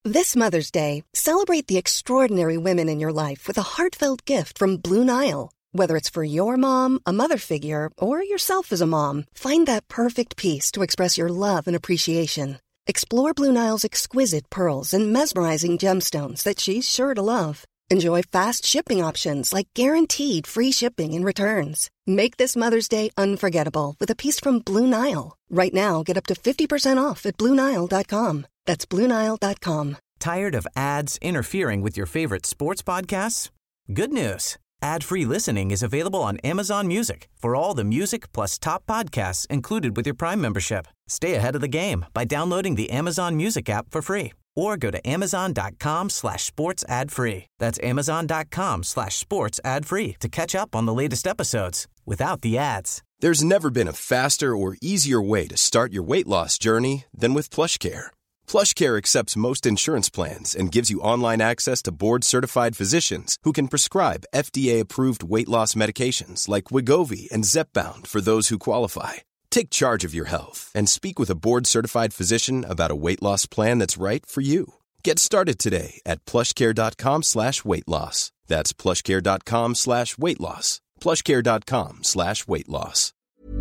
This Mother's Day, celebrate the extraordinary women in your life with a heartfelt gift from Blue Nile. Whether it's for your mom, a mother figure, or yourself as a mom, find that perfect piece to express your love and appreciation. Explore Blue Nile's exquisite pearls and mesmerizing gemstones that she's sure to love. Enjoy fast shipping options like guaranteed free shipping and returns. Make this Mother's Day unforgettable with a piece from Blue Nile. Right now, get up to 50% off at BlueNile.com. That's BlueNile.com. Tired of ads interfering with your favorite sports podcasts? Good news. Ad-free listening is available on Amazon Music for all the music plus top podcasts included with your Prime membership. Stay ahead of the game by downloading the Amazon Music app for free or go to amazon.com/sports ad free. That's amazon.com/sports ad free to catch up on the latest episodes without the ads. There's never been a faster or easier way to start your weight loss journey than with PlushCare. PlushCare accepts most insurance plans and gives you online access to board-certified physicians who can prescribe FDA-approved weight loss medications like Wegovy and Zepbound for those who qualify. Take charge of your health and speak with a board-certified physician about a weight loss plan that's right for you. Get started today at plushcare.com/weight loss. That's plushcare.com/weight loss. plushcare.com/weight loss.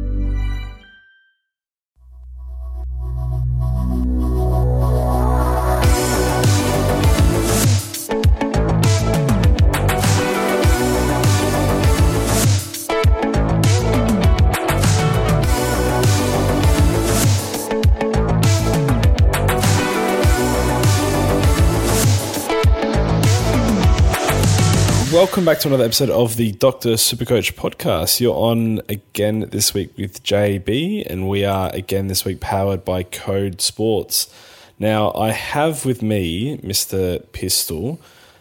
Welcome back to another episode of the Dr. Supercoach podcast. You're on again this week with JB, and we are again this week powered by Code Sports. Now, I have with me Mr. Pistol,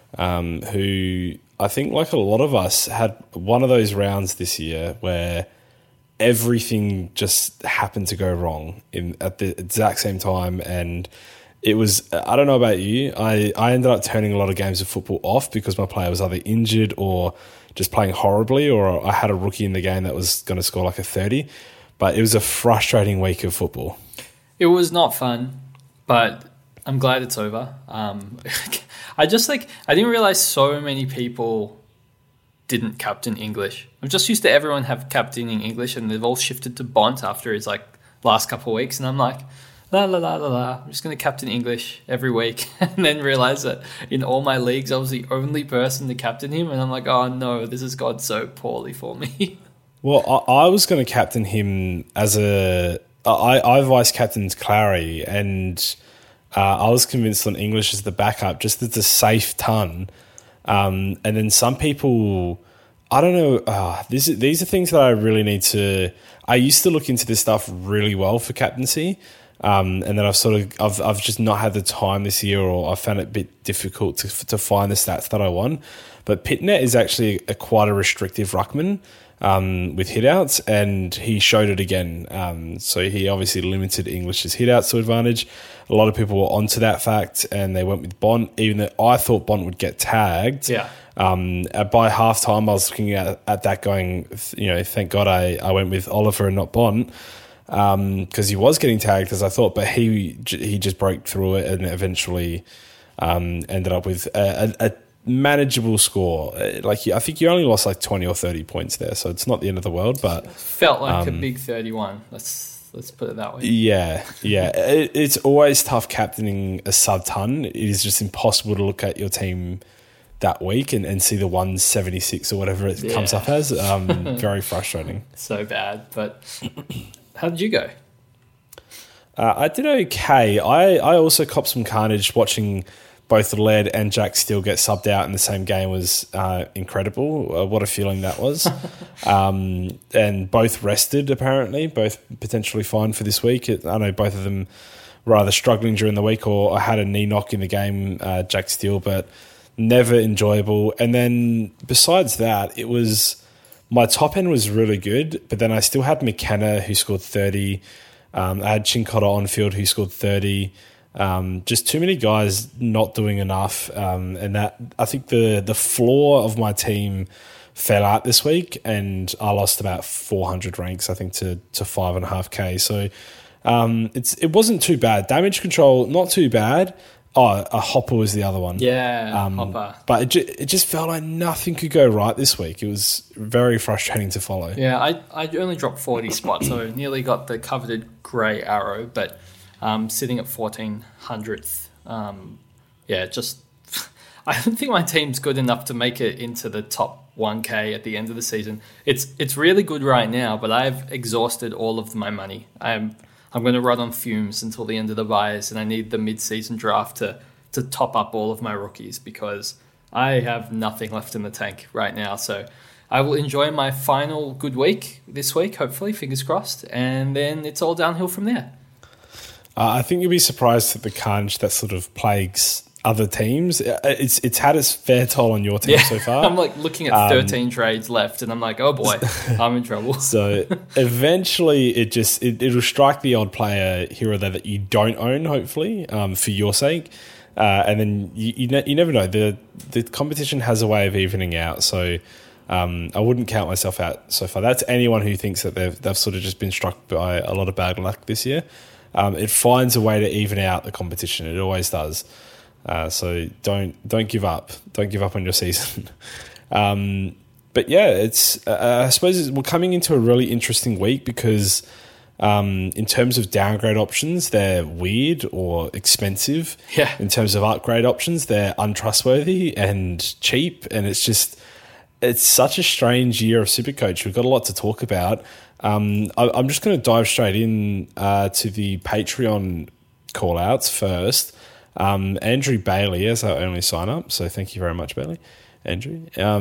who I think, like a lot of us, had one of those rounds this year where everything just happened to go wrong at the exact same time, and it was, I don't know about you, I ended up turning a lot of games of football off because my player was either injured or just playing horribly, or I had a rookie in the game that was going to score like a 30. But it was a frustrating week of football. It was not fun, but I'm glad it's over. I didn't realize so many people didn't captain English. I'm just used to everyone have captaining English, and they've all shifted to Bont after his last couple of weeks, and I'm like, la la la la la, I'm just going to captain English every week, and then realize that in all my leagues I was the only person to captain him, and I'm like, oh no, this has gone so poorly for me. Well, I was going to captain him as I vice captained Clary, and I was convinced on English as the backup, just as a safe ton. And then some people, I don't know, these are things that I really need to, I used to look into this stuff really well for captaincy. And then I've just not had the time this year, or I found it a bit difficult to find the stats that I want. But Pitnet is actually quite a restrictive ruckman with hitouts, and he showed it again. So he obviously limited English's hitouts to advantage. A lot of people were onto that fact, and they went with Bont, even though I thought Bont would get tagged. Yeah. By half time, I was looking at that going, thank God I went with Oliver and not Bont. Because he was getting tagged, as I thought, but he just broke through it and eventually ended up with a manageable score. I think you only lost like 20 or 30 points there, so it's not the end of the world. But felt like a big 31. Let's put it that way. Yeah. It's always tough captaining a sub-ton. It is just impossible to look at your team that week and see the 176 or whatever it comes up as. Very frustrating. So bad, but how did you go? I did okay. I also copped some carnage watching both Led and Jack Steele get subbed out in the same game. Was incredible. What a feeling that was. And both rested, apparently, both potentially fine for this week. I know both of them were either struggling during the week or I had a knee knock in the game, Jack Steele, but never enjoyable. And then besides that, it was, my top end was really good, but then I still had McKenna who scored 30. I had Chincotta on field who scored 30. Just too many guys not doing enough. And that, I think the floor of my team fell out this week, and I lost about 400 ranks, I think, to 5.5K. So it wasn't too bad. Damage control, not too bad. Hopper was the other one. Yeah, Hopper. But it just felt like nothing could go right this week. It was very frustrating to follow. Yeah, I only dropped 40 spots, so nearly got the coveted grey arrow, but sitting at 1400th. Just I don't think my team's good enough to make it into the top 1K at the end of the season. It's really good right now, but I've exhausted all of my money. I'm going to run on fumes until the end of the buys, and I need the mid-season draft to top up all of my rookies because I have nothing left in the tank right now. So I will enjoy my final good week this week, hopefully, fingers crossed, and then it's all downhill from there. I think you'll be surprised at the carnage that sort of plagues other teams. It's had its fair toll on your team so far. I'm like looking at 13 trades left, and I'm like, oh boy, I'm in trouble. So eventually, it'll strike the odd player here or there that you don't own, hopefully, for your sake. And then you never know. The competition has a way of evening out. So I wouldn't count myself out so far. That's anyone who thinks that they've sort of just been struck by a lot of bad luck this year. It finds a way to even out the competition. It always does. So don't give up. Don't give up on your season. But yeah, it's I suppose we're coming into a really interesting week because in terms of downgrade options, they're weird or expensive. Yeah. In terms of upgrade options, they're untrustworthy and cheap. And it's such a strange year of Supercoach. We've got a lot to talk about. I'm just going to dive straight in to the Patreon call-outs first. Andrew Bailey is our only sign-up, so thank you very much, Bailey. Andrew.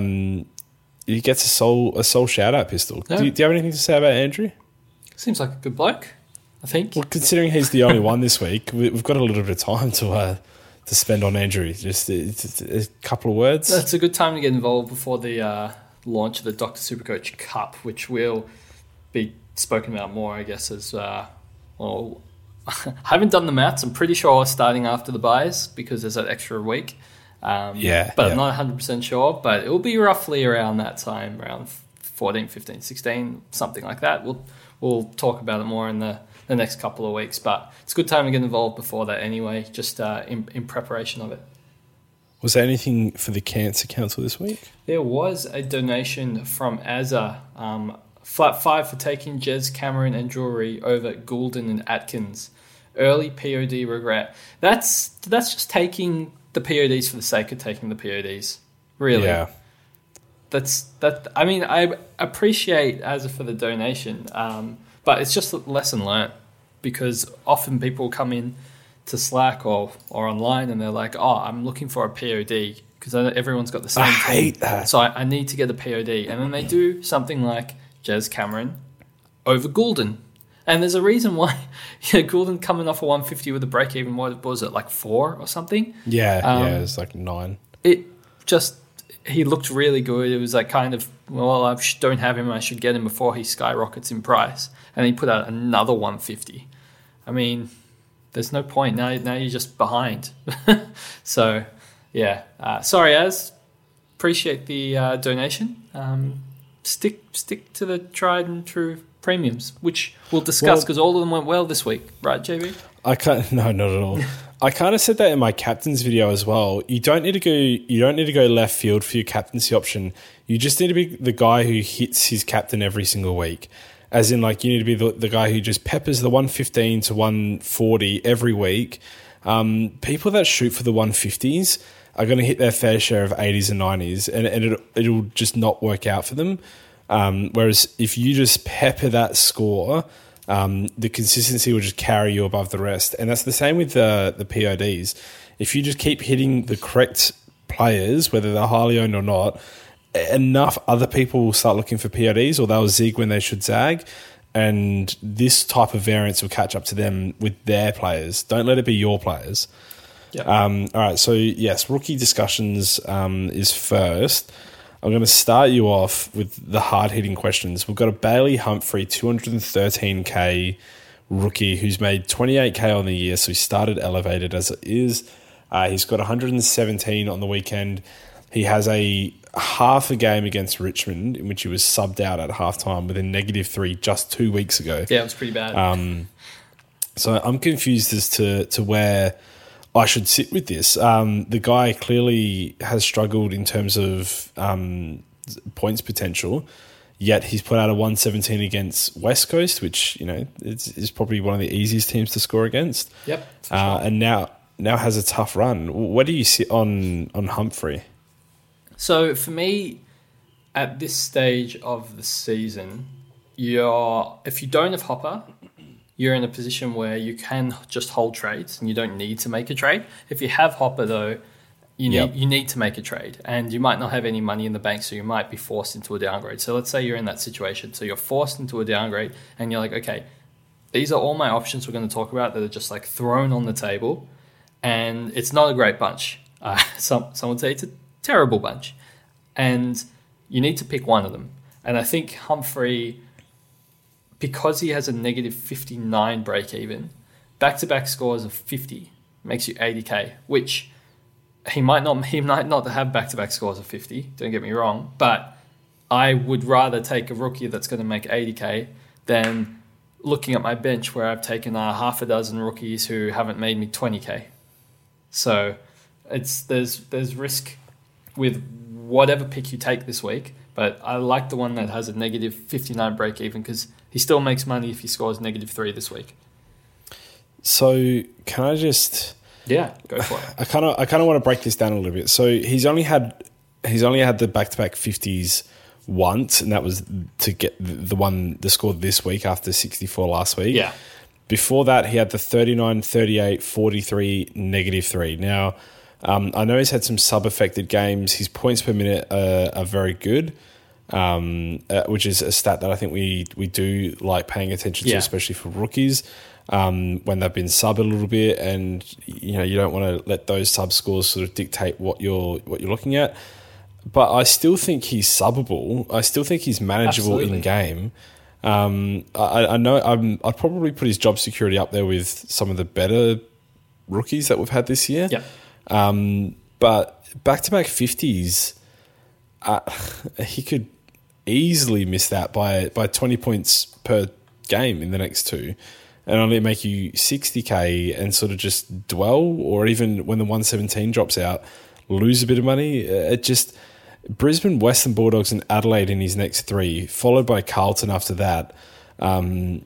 He gets a soul shout-out pistol. Yeah. Do you have anything to say about Andrew? Seems like a good bloke, I think. Well, considering he's the only one this week, we've got a little bit of time to spend on Andrew. Just a couple of words. It's a good time to get involved before the launch of the Dr. Supercoach Cup, which will be spoken about more, I guess, as well. I haven't done the maths. I'm pretty sure starting after the buys because there's that extra week. But I'm not 100% sure. But it will be roughly around that time, around 14, 15, 16, something like that. We'll talk about it more in the next couple of weeks. But it's a good time to get involved before that anyway, just in preparation of it. Was there anything for the Cancer Council this week? There was a donation from Azza. Flat 5 for taking Jez, Cameron and Drury over Goulden and Atkins. Early POD regret. That's just taking the PODs for the sake of taking the PODs. Really. Yeah. I mean, I appreciate Azza for the donation, but it's just a lesson learnt because often people come in to Slack or online and they're like, oh, I'm looking for a POD because everyone's got the same thing. I hate that. So I need to get a POD. And then they do something like Jez Cameron over Goulden. And there's a reason why Goulden coming off a 150 with a break even, what was it, like 4 or something? Yeah, it was like 9. He looked really good. It was like kind of, well, I don't have him, I should get him before he skyrockets in price. And he put out another 150. I mean, there's no point. Now you're just behind. So, yeah. Sorry, Az. Appreciate the donation. Stick to the tried and true premiums, which we'll discuss because all of them went well this week, right, JB? No, not at all. I kind of said that in my captain's video as well. You don't need to go left field for your captaincy option. You just need to be the guy who hits his captain every single week. As in, like, you need to be the guy who just peppers the 115 to 140 every week. People that shoot for the 150s are going to hit their fair share of 80s and 90s, and it'll just not work out for them. Whereas if you just pepper that score, the consistency will just carry you above the rest. And that's the same with the PODs. If you just keep hitting the correct players, whether they're highly owned or not, enough other people will start looking for PODs or they'll zig when they should zag. And this type of variance will catch up to them with their players. Don't let it be your players. Yep. All right, so yes, rookie discussions is first. I'm going to start you off with the hard-hitting questions. We've got a Bailey Humphrey, 213K rookie who's made 28K on the year, so he started elevated as it is. He's got 117 on the weekend. He has a half a game against Richmond in which he was subbed out at halftime with a -3 just 2 weeks ago. Yeah, it was pretty bad. So I'm confused as to where I should sit with this. The guy clearly has struggled in terms of points potential, yet he's put out a 117 against West Coast, which, you know, is probably one of the easiest teams to score against. Yep. Sure. And now has a tough run. Where do you sit on Humphrey? So for me, at this stage of the season, if you don't have Hopper, you're in a position where you can just hold trades and you don't need to make a trade. If you have Hopper, though, you need to make a trade, and you might not have any money in the bank, so you might be forced into a downgrade. So let's say you're in that situation. So you're forced into a downgrade and you're like, okay, these are all my options we're going to talk about that are just like thrown on the table, and it's not a great bunch. Some would say it's a terrible bunch, and you need to pick one of them. And I think Humphrey, because he has a negative 59 break even, back-to-back scores of 50 makes you 80k, which he might not have back-to-back scores of 50, don't get me wrong, but I would rather take a rookie that's going to make 80k than looking at my bench where I've taken half a dozen rookies who haven't made me 20k. So there's risk with whatever pick you take this week, but I like the one that has a negative 59 break even because he still makes money if he scores -3 this week. So can I just... Yeah, go for it. I kind of want to break this down a little bit. So he's only had the back-to-back 50s once, and that was to get the score this week after 64 last week. Yeah. Before that, he had the 39, 38, 43, -3. Now, I know he's had some sub-affected games. His points per minute are very good, which is a stat that I think we do like paying attention to, especially for rookies. When they've been sub a little bit, and you know you don't want to let those sub scores sort of dictate what you're looking at. But I still think he's subbable. I still think he's manageable in game. I know I'd probably put his job security up there with some of the better rookies that we've had this year. Yeah. But back-to-back 50s, he could easily miss that by 20 points per game in the next two, and only make you 60k and sort of just dwell, or even when the 117 drops out, lose a bit of money. It just Brisbane, Western Bulldogs, and Adelaide in his next three, followed by Carlton after that. I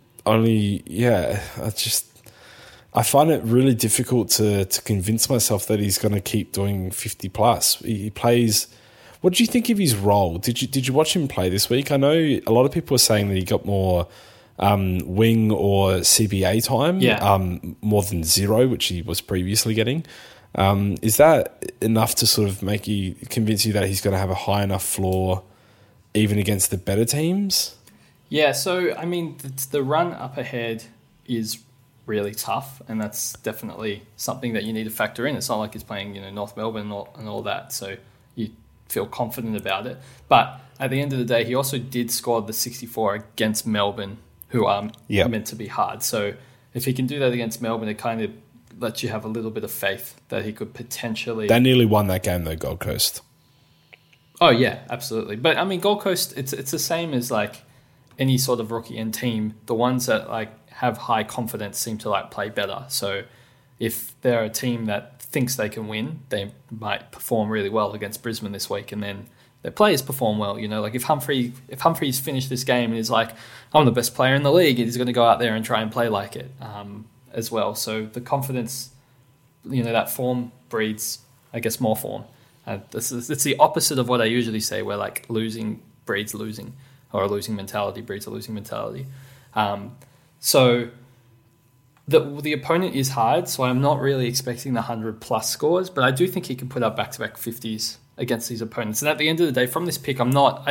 find it really difficult to convince myself that he's going to keep doing 50 plus. He plays. What do you think of his role? Did you watch him play this week? I know a lot of people are saying that he got more wing or CBA time, more than 0, which he was previously getting. Is that enough to sort of convince you that he's going to have a high enough floor even against the better teams? Yeah, so I mean, the run up ahead is really tough, and that's definitely something that you need to factor in. It's not like he's playing, North Melbourne and all that, so you feel confident about it. But at the end of the day, he also did score the 64 against Melbourne, who are meant to be hard. So if he can do that against Melbourne, it kind of lets you have a little bit of faith that he could potentially... They nearly won that game, though, Gold Coast. Oh, yeah, absolutely. But, I mean, Gold Coast, it's the same as, like, any sort of rookie and team. The ones that, like, have high confidence seem to, like, play better. So if they're a team that thinks they can win, they might perform really well against Brisbane this week, and then their players perform well. Like if Humphrey's finished this game and is like, I'm the best player in the league, he's going to go out there and try and play like it as well. So the confidence, that form breeds, I guess, more form. It's the opposite of what I usually say, where like losing breeds losing, or a losing mentality breeds a losing mentality. So the opponent is hard, so I'm not really expecting the 100+ scores, but I do think he can put up back-to-back 50s against these opponents. And at the end of the day, from this pick, I'd love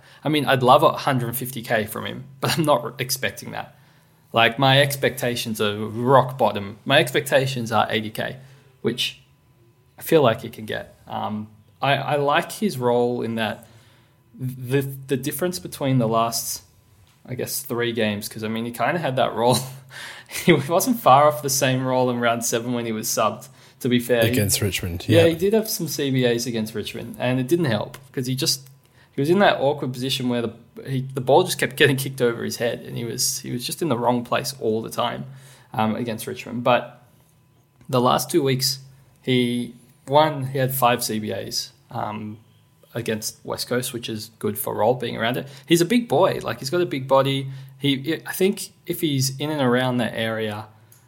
150k from him, but I'm not expecting that. Like, my expectations are rock bottom. My expectations are 80k, which I feel like he can get. I like his role in that the difference between the last, I guess, 3 games, because, I mean, he kind of had that role. He wasn't far off the same role in round 7 when he was subbed, to be fair. Against Richmond, yeah. Yeah, he did have some CBAs against Richmond, and it didn't help, because he was in that awkward position where the ball just kept getting kicked over his head, and he was just in the wrong place all the time against Richmond. But the last 2 weeks, He had 5 CBAs against West Coast, which is good for Roll being around it. He's a big boy. Like, he's got a big body. I think if he's in and around that area,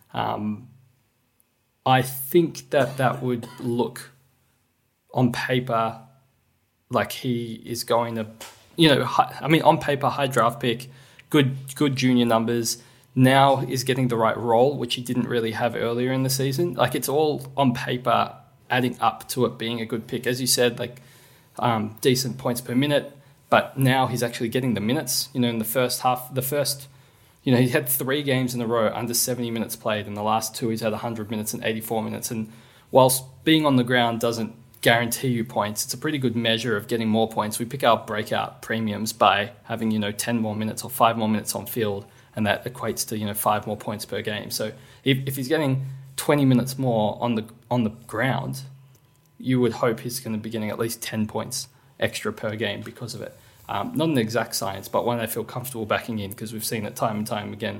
I think that would look on paper like he is going to, on paper, high draft pick, good junior numbers. Now is getting the right role, which he didn't really have earlier in the season. Like, it's all on paper adding up to it being a good pick. As you said, like, decent points per minute, but now he's actually getting the minutes. In the first half, he had 3 games in a row under 70 minutes played. In the last 2, he's had 100 minutes and 84 minutes. And whilst being on the ground doesn't guarantee you points, it's a pretty good measure of getting more points. We pick our breakout premiums by having, 10 more minutes or 5 more minutes on field, and that equates to, 5 more points per game. So if he's getting 20 minutes more on the ground, you would hope he's going to be getting at least 10 points extra per game because of it. Not an exact science, but one I feel comfortable backing in because we've seen it time and time again,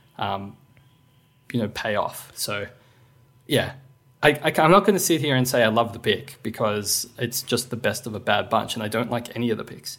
pay off. So, yeah, I'm not going to sit here and say I love the pick because it's just the best of a bad bunch, and I don't like any of the picks.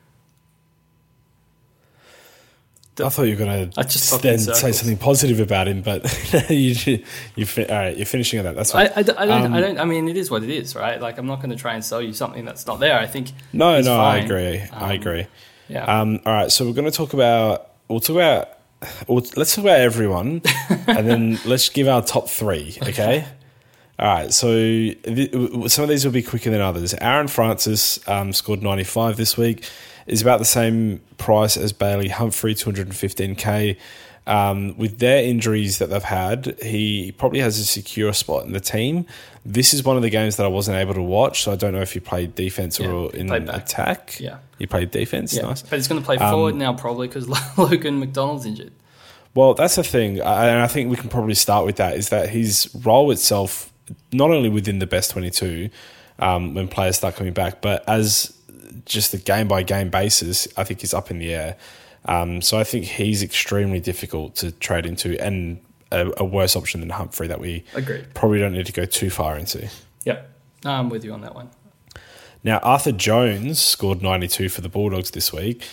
I thought you were going to then say something positive about him, but you're finishing on that. That's fine. I don't. I mean, it is what it is, right? Like, I'm not going to try and sell you something that's not there. I think No, fine. I agree. I agree. Yeah. All right, so we're going to talk about. Let's talk about everyone, and then let's give our top 3. Okay. All right. So some of these will be quicker than others. Aaron Francis scored 95 this week. Is about the same price as Bailey Humphrey, $215K. With their injuries that they've had, he probably has a secure spot in the team. This is one of the games that I wasn't able to watch, so I don't know if he played defense or in attack. Yeah. He played defense? Yeah. Nice. But he's going to play forward now probably because Logan McDonald's injured. Well, that's the thing, and I think we can probably start with that, is that his role itself, not only within the best 22 when players start coming back, but as just a game-by-game basis, I think he's up in the air. So I think he's extremely difficult to trade into and a worse option than Humphrey that we probably don't need to go too far into. Yep, I'm with you on that one. Now, Arthur Jones scored 92 for the Bulldogs this week.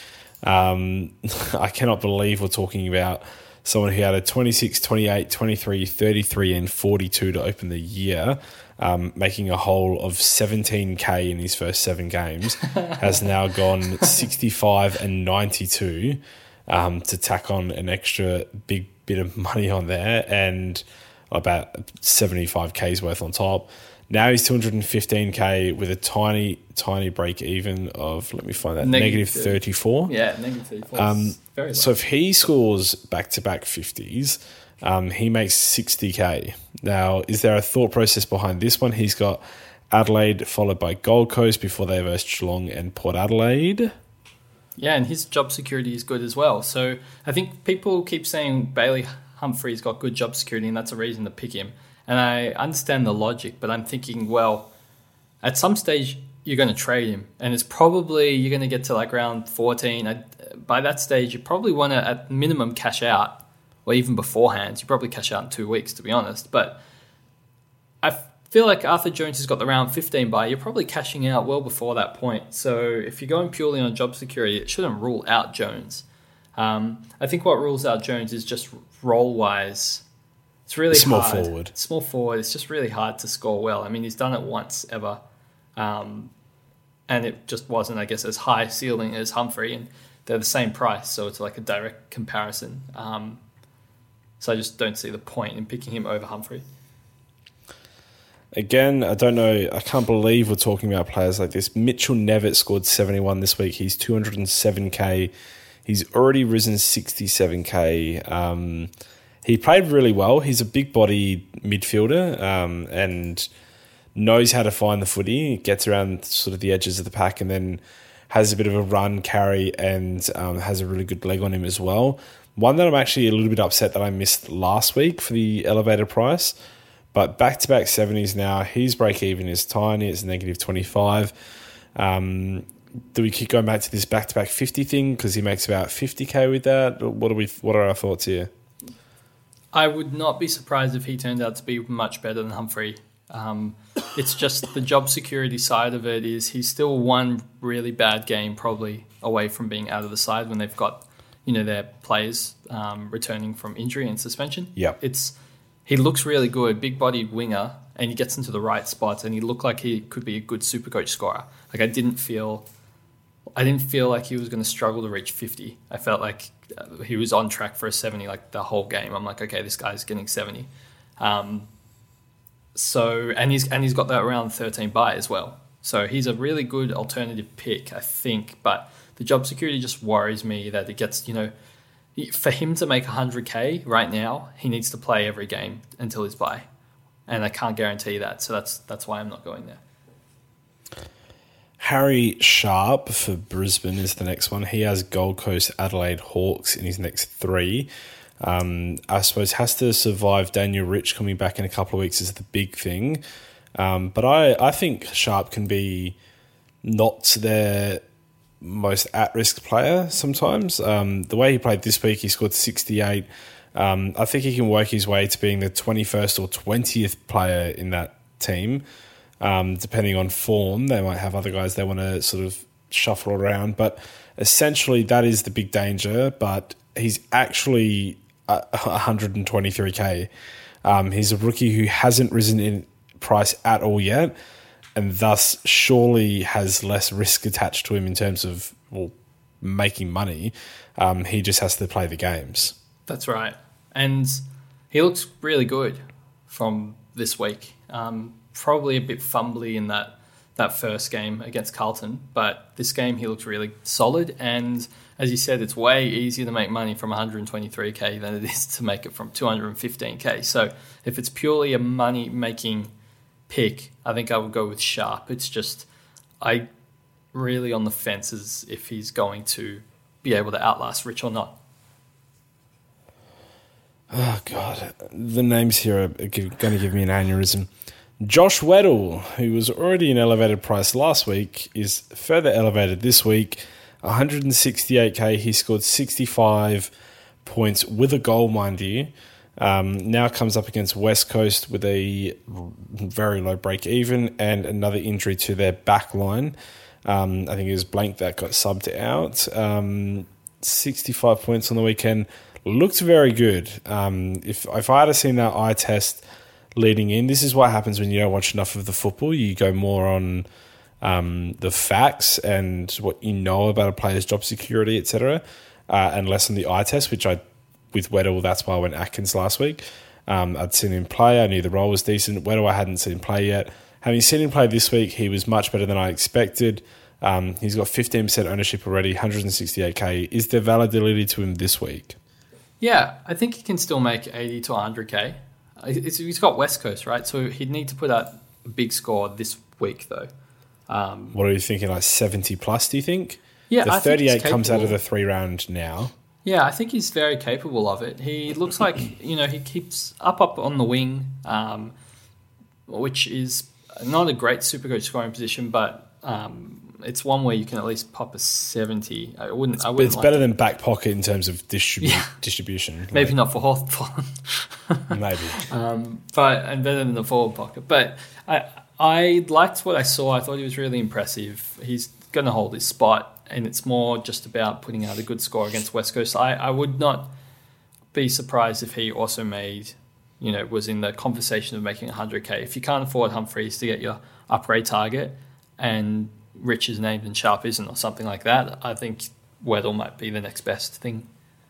I cannot believe we're talking about someone who had a 26, 28, 23, 33 and 42 to open the year, making a whole of 17K in his first 7 games, has now gone 65 and 92 to tack on an extra big bit of money on there and about 75K's worth on top. Now he's 215K with a tiny break even of, let me find that, negative 34. Yeah, negative 34. Very low. So if he scores back-to-back 50s, he makes 60K. Now, is there a thought process behind this one? He's got Adelaide followed by Gold Coast before they verse Geelong and Port Adelaide. Yeah, and his job security is good as well. So I think people keep saying Bailey Humphrey's got good job security and that's a reason to pick him. And I understand the logic, but I'm thinking, well, at some stage you're going to trade him, and it's probably you're going to get to like round 14. By that stage, you probably want to at minimum cash out, or even beforehand. You probably cash out in 2 weeks, to be honest. But I feel like Arthur Jones has got the round 15 bye. You're probably cashing out well before that point. So if you're going purely on job security, it shouldn't rule out Jones. I think what rules out Jones is just role-wise. It's really hard. Small forward. It's just really hard to score well. I mean, he's done it once ever. And it just wasn't, I guess, as high ceiling as Humphrey. And they're the same price, so it's like a direct comparison. So I just don't see the point in picking him over Humphrey. Again, I don't know. I can't believe we're talking about players like this. Mitchell Nevitt scored 71 this week. He's 207K. He's already risen 67K. He played really well. He's a big-bodied midfielder and knows how to find the footy. He gets around sort of the edges of the pack and then has a bit of a run, carry, and has a really good leg on him as well. One that I'm actually a little bit upset that I missed last week for the elevated price, but back-to-back 70s now. His break-even is tiny. It's negative 25. Do we keep going back to this back-to-back 50 thing because he makes about 50K with that? What are our thoughts here? I would not be surprised if he turned out to be much better than Humphrey. It's just the job security side of it is he's still one really bad game probably away from being out of the side when they've got, their players returning from injury and suspension. Yeah. He looks really good, big-bodied winger, and he gets into the right spots, and he looked like he could be a good Supercoach scorer. Like I didn't feel like he was going to struggle to reach 50. I felt like he was on track for a 70 like the whole game. I'm like, okay, this guy's getting 70. So he's got that round 13 bye as well. So he's a really good alternative pick, I think. But the job security just worries me that it gets, for him to make 100K right now, he needs to play every game until his bye. And I can't guarantee that. So that's why I'm not going there. Harry Sharp for Brisbane is the next one. He has Gold Coast, Adelaide Hawks in his next 3. I suppose has to survive Daniel Rich coming back in a couple of weeks is the big thing. But I think Sharp can be not their most at-risk player sometimes. The way he played this week, he scored 68. I think he can work his way to being the 21st or 20th player in that team. Depending on form, they might have other guys they want to sort of shuffle around. But essentially, that is the big danger. But he's actually 123K. He's a rookie who hasn't risen in price at all yet, and thus surely has less risk attached to him in terms of making money. He just has to play the games. That's right. And he looks really good from this week. Probably a bit fumbly in that first game against Carlton, but this game he looks really solid. And as you said, it's way easier to make money from 123K than it is to make it from 215K. So if it's purely a money-making pick, I think I would go with Sharp. It's just I really on the fence as if he's going to be able to outlast Rich or not. Oh, God. The names here are going to give me an aneurysm. Josh Weddle, who was already an elevated price last week, is further elevated this week. 168K. He scored 65 points with a goal, mind you. Now comes up against West Coast with a very low break even and another injury to their back line. I think it was Blank that got subbed out. 65 points on the weekend. Looked very good. If I had seen that eye test leading in, this is what happens when you don't watch enough of the football. You go more on the facts and what you know about a player's job security, etc., and less on the eye test, which with Weddle, that's why I went Atkins last week. I'd seen him play. I knew the role was decent. Weddle, I hadn't seen him play yet. Having seen him play this week, he was much better than I expected. He's got 15% ownership already, 168K. Is there validity to him this week? Yeah, I think he can still make 80 to 100K. He's got West Coast, right? So he'd need to put out a big score this week, though. What are you thinking, like 70 plus, do you think? Yeah, the I think 38 comes out of the 3-round now. Yeah, I think he's very capable of it. He looks like, he keeps up on the wing, which is not a great Supercoach scoring position, but it's one where you can at least pop a 70. It's better than back pocket in terms of distribution. Maybe not for Hawthorn. Maybe. And better than the forward pocket. But I liked what I saw. I thought he was really impressive. He's going to hold his spot, and it's more just about putting out a good score against West Coast. I would not be surprised if he also made, was in the conversation of making 100K. If you can't afford Humphreys to get your upgrade target and Rich is named and Sharp isn't or something like that, I think Weddle might be the next best thing.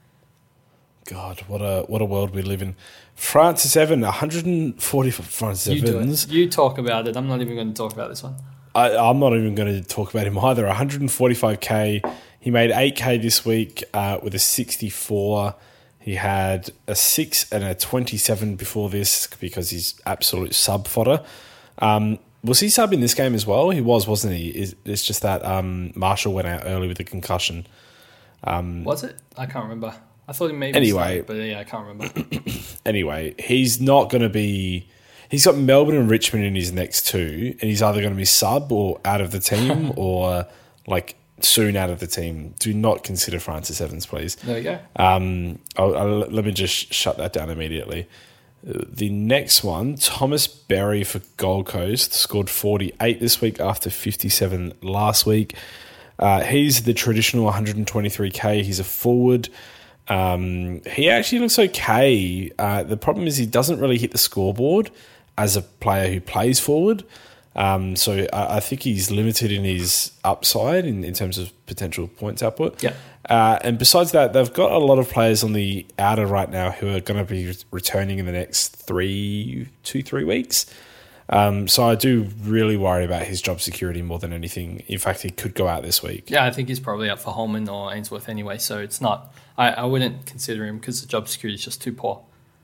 God, what a world we live in. Francis Evans, 140 for Francis Evans. You talk about it. I'm not even going to talk about this one. I'm not even going to talk about him either. 145K. He made 8K this week with a 64. He had a 6 and a 27 before this because he's absolute sub fodder. Was he sub in this game as well? He was, wasn't he? It's just that Marshall went out early with a concussion. Was it? I can't remember. I thought he maybe anyway, started, but yeah, I can't remember. Anyway, he's not going to be... He's got Melbourne and Richmond in his next 2, and he's either going to be sub or out of the team or soon out of the team. Do not consider Francis Evans, please. There you go. Let me just shut that down immediately. The next one, Thomas Berry for Gold Coast, scored 48 this week after 57 last week. He's the traditional 123k. He's a forward. He actually looks okay. The problem is he doesn't really hit the scoreboard as a player who plays forward. So I think he's limited in his upside in terms of potential points output. Yeah. And besides that, they've got a lot of players on the outer right now who are going to be returning in the next 2-3 weeks. So I do really worry about his job security more than anything. In fact, he could go out this week. Yeah, I think he's probably up for Holman or Ainsworth anyway, so it's not... I wouldn't consider him because the job security is just too poor.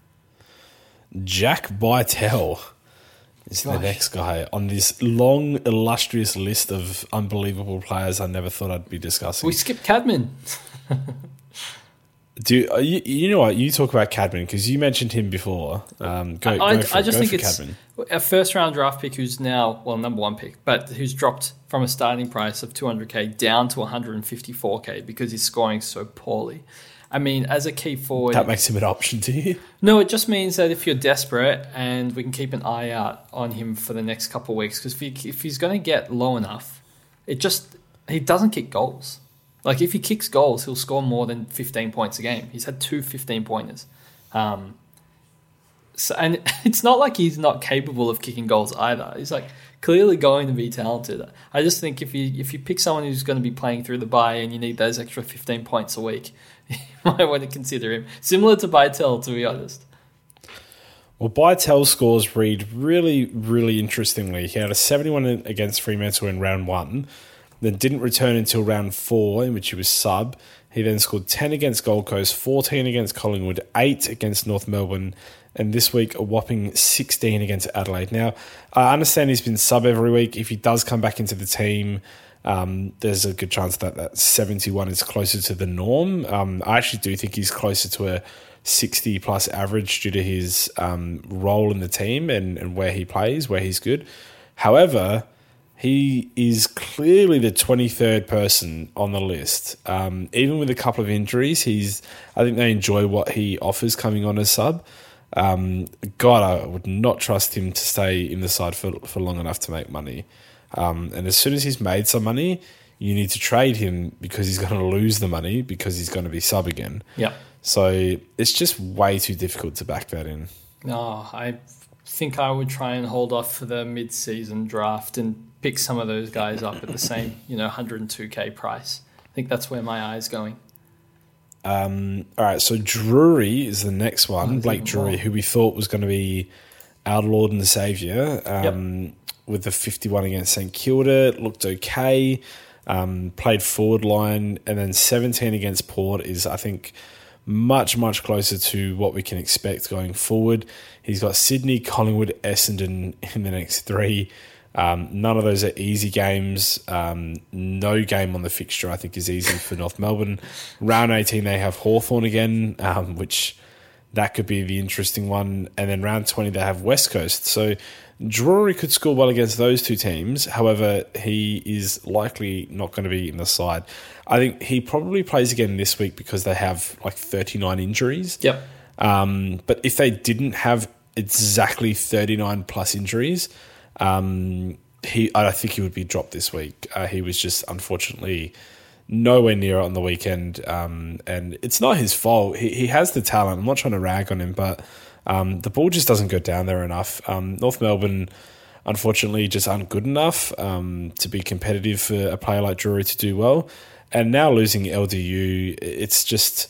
Jack Bytel is the next guy on this long, illustrious list of unbelievable players I never thought I'd be discussing. We skipped Cadman. You know what? You talk about Cadman because you mentioned him before. I just think it's Cadman. A first-round draft pick who's now, well, number one pick, but who's dropped from a starting price of 200k down to 154k because he's scoring so poorly. I mean, as a key forward... That makes him an option to you? No, it just means that if you're desperate and we can keep an eye out on him for the next couple of weeks, because if he's going to get low enough, he doesn't kick goals. Like, if he kicks goals, he'll score more than 15 points a game. He's had 2 15-pointers. And it's not like he's not capable of kicking goals either. He's, like, clearly going to be talented. I just think if you pick someone who's going to be playing through the bye and you need those extra 15 points a week, you might want to consider him. Similar to Bytel, to be honest. Well, Bytel's scores read really, really interestingly. He had a 71 against Fremantle in round 1, then didn't return until round 4, in which he was sub. He then scored 10 against Gold Coast, 14 against Collingwood, 8 against North Melbourne, and this week a whopping 16 against Adelaide. Now, I understand he's been sub every week. If he does come back into the team, there's a good chance that 71 is closer to the norm. I actually do think he's closer to a 60-plus average due to his role in the team and where he plays, where he's good. However, he is clearly the 23rd person on the list. Even with a couple of injuries, I think they enjoy what he offers coming on as sub. God, I would not trust him to stay in the side for long enough to make money. And as soon as he's made some money, you need to trade him because he's going to lose the money because he's going to be sub again. Yeah. So it's just way too difficult to back that in. No, I think I would try and hold off for the mid-season draft and pick some of those guys up at the same, 102k price. I think that's where my eye's going. All right, so Drury is the next one. Blake Drury, who we thought was going to be our Lord and Saviour. With the 51 against St Kilda, it looked okay. Played forward line, and then 17 against Port is, I think, much, much closer to what we can expect going forward. He's got Sydney, Collingwood, Essendon in the next 3. None of those are easy games. No game on the fixture, I think, is easy for North Melbourne. Round 18, they have Hawthorn again, which that could be the interesting one. And then round 20, they have West Coast. So Drury could score well against those two teams. However, he is likely not going to be in the side. I think he probably plays again this week because they have like 39 injuries. Yep. But if they didn't have exactly 39 plus injuries, I think he would be dropped this week. He was just unfortunately nowhere near it on the weekend, and it's not his fault. He has the talent. I'm not trying to rag on him, but the ball just doesn't go down there enough. North Melbourne, unfortunately, just aren't good enough to be competitive for a player like Drury to do well. And now losing LDU, it's just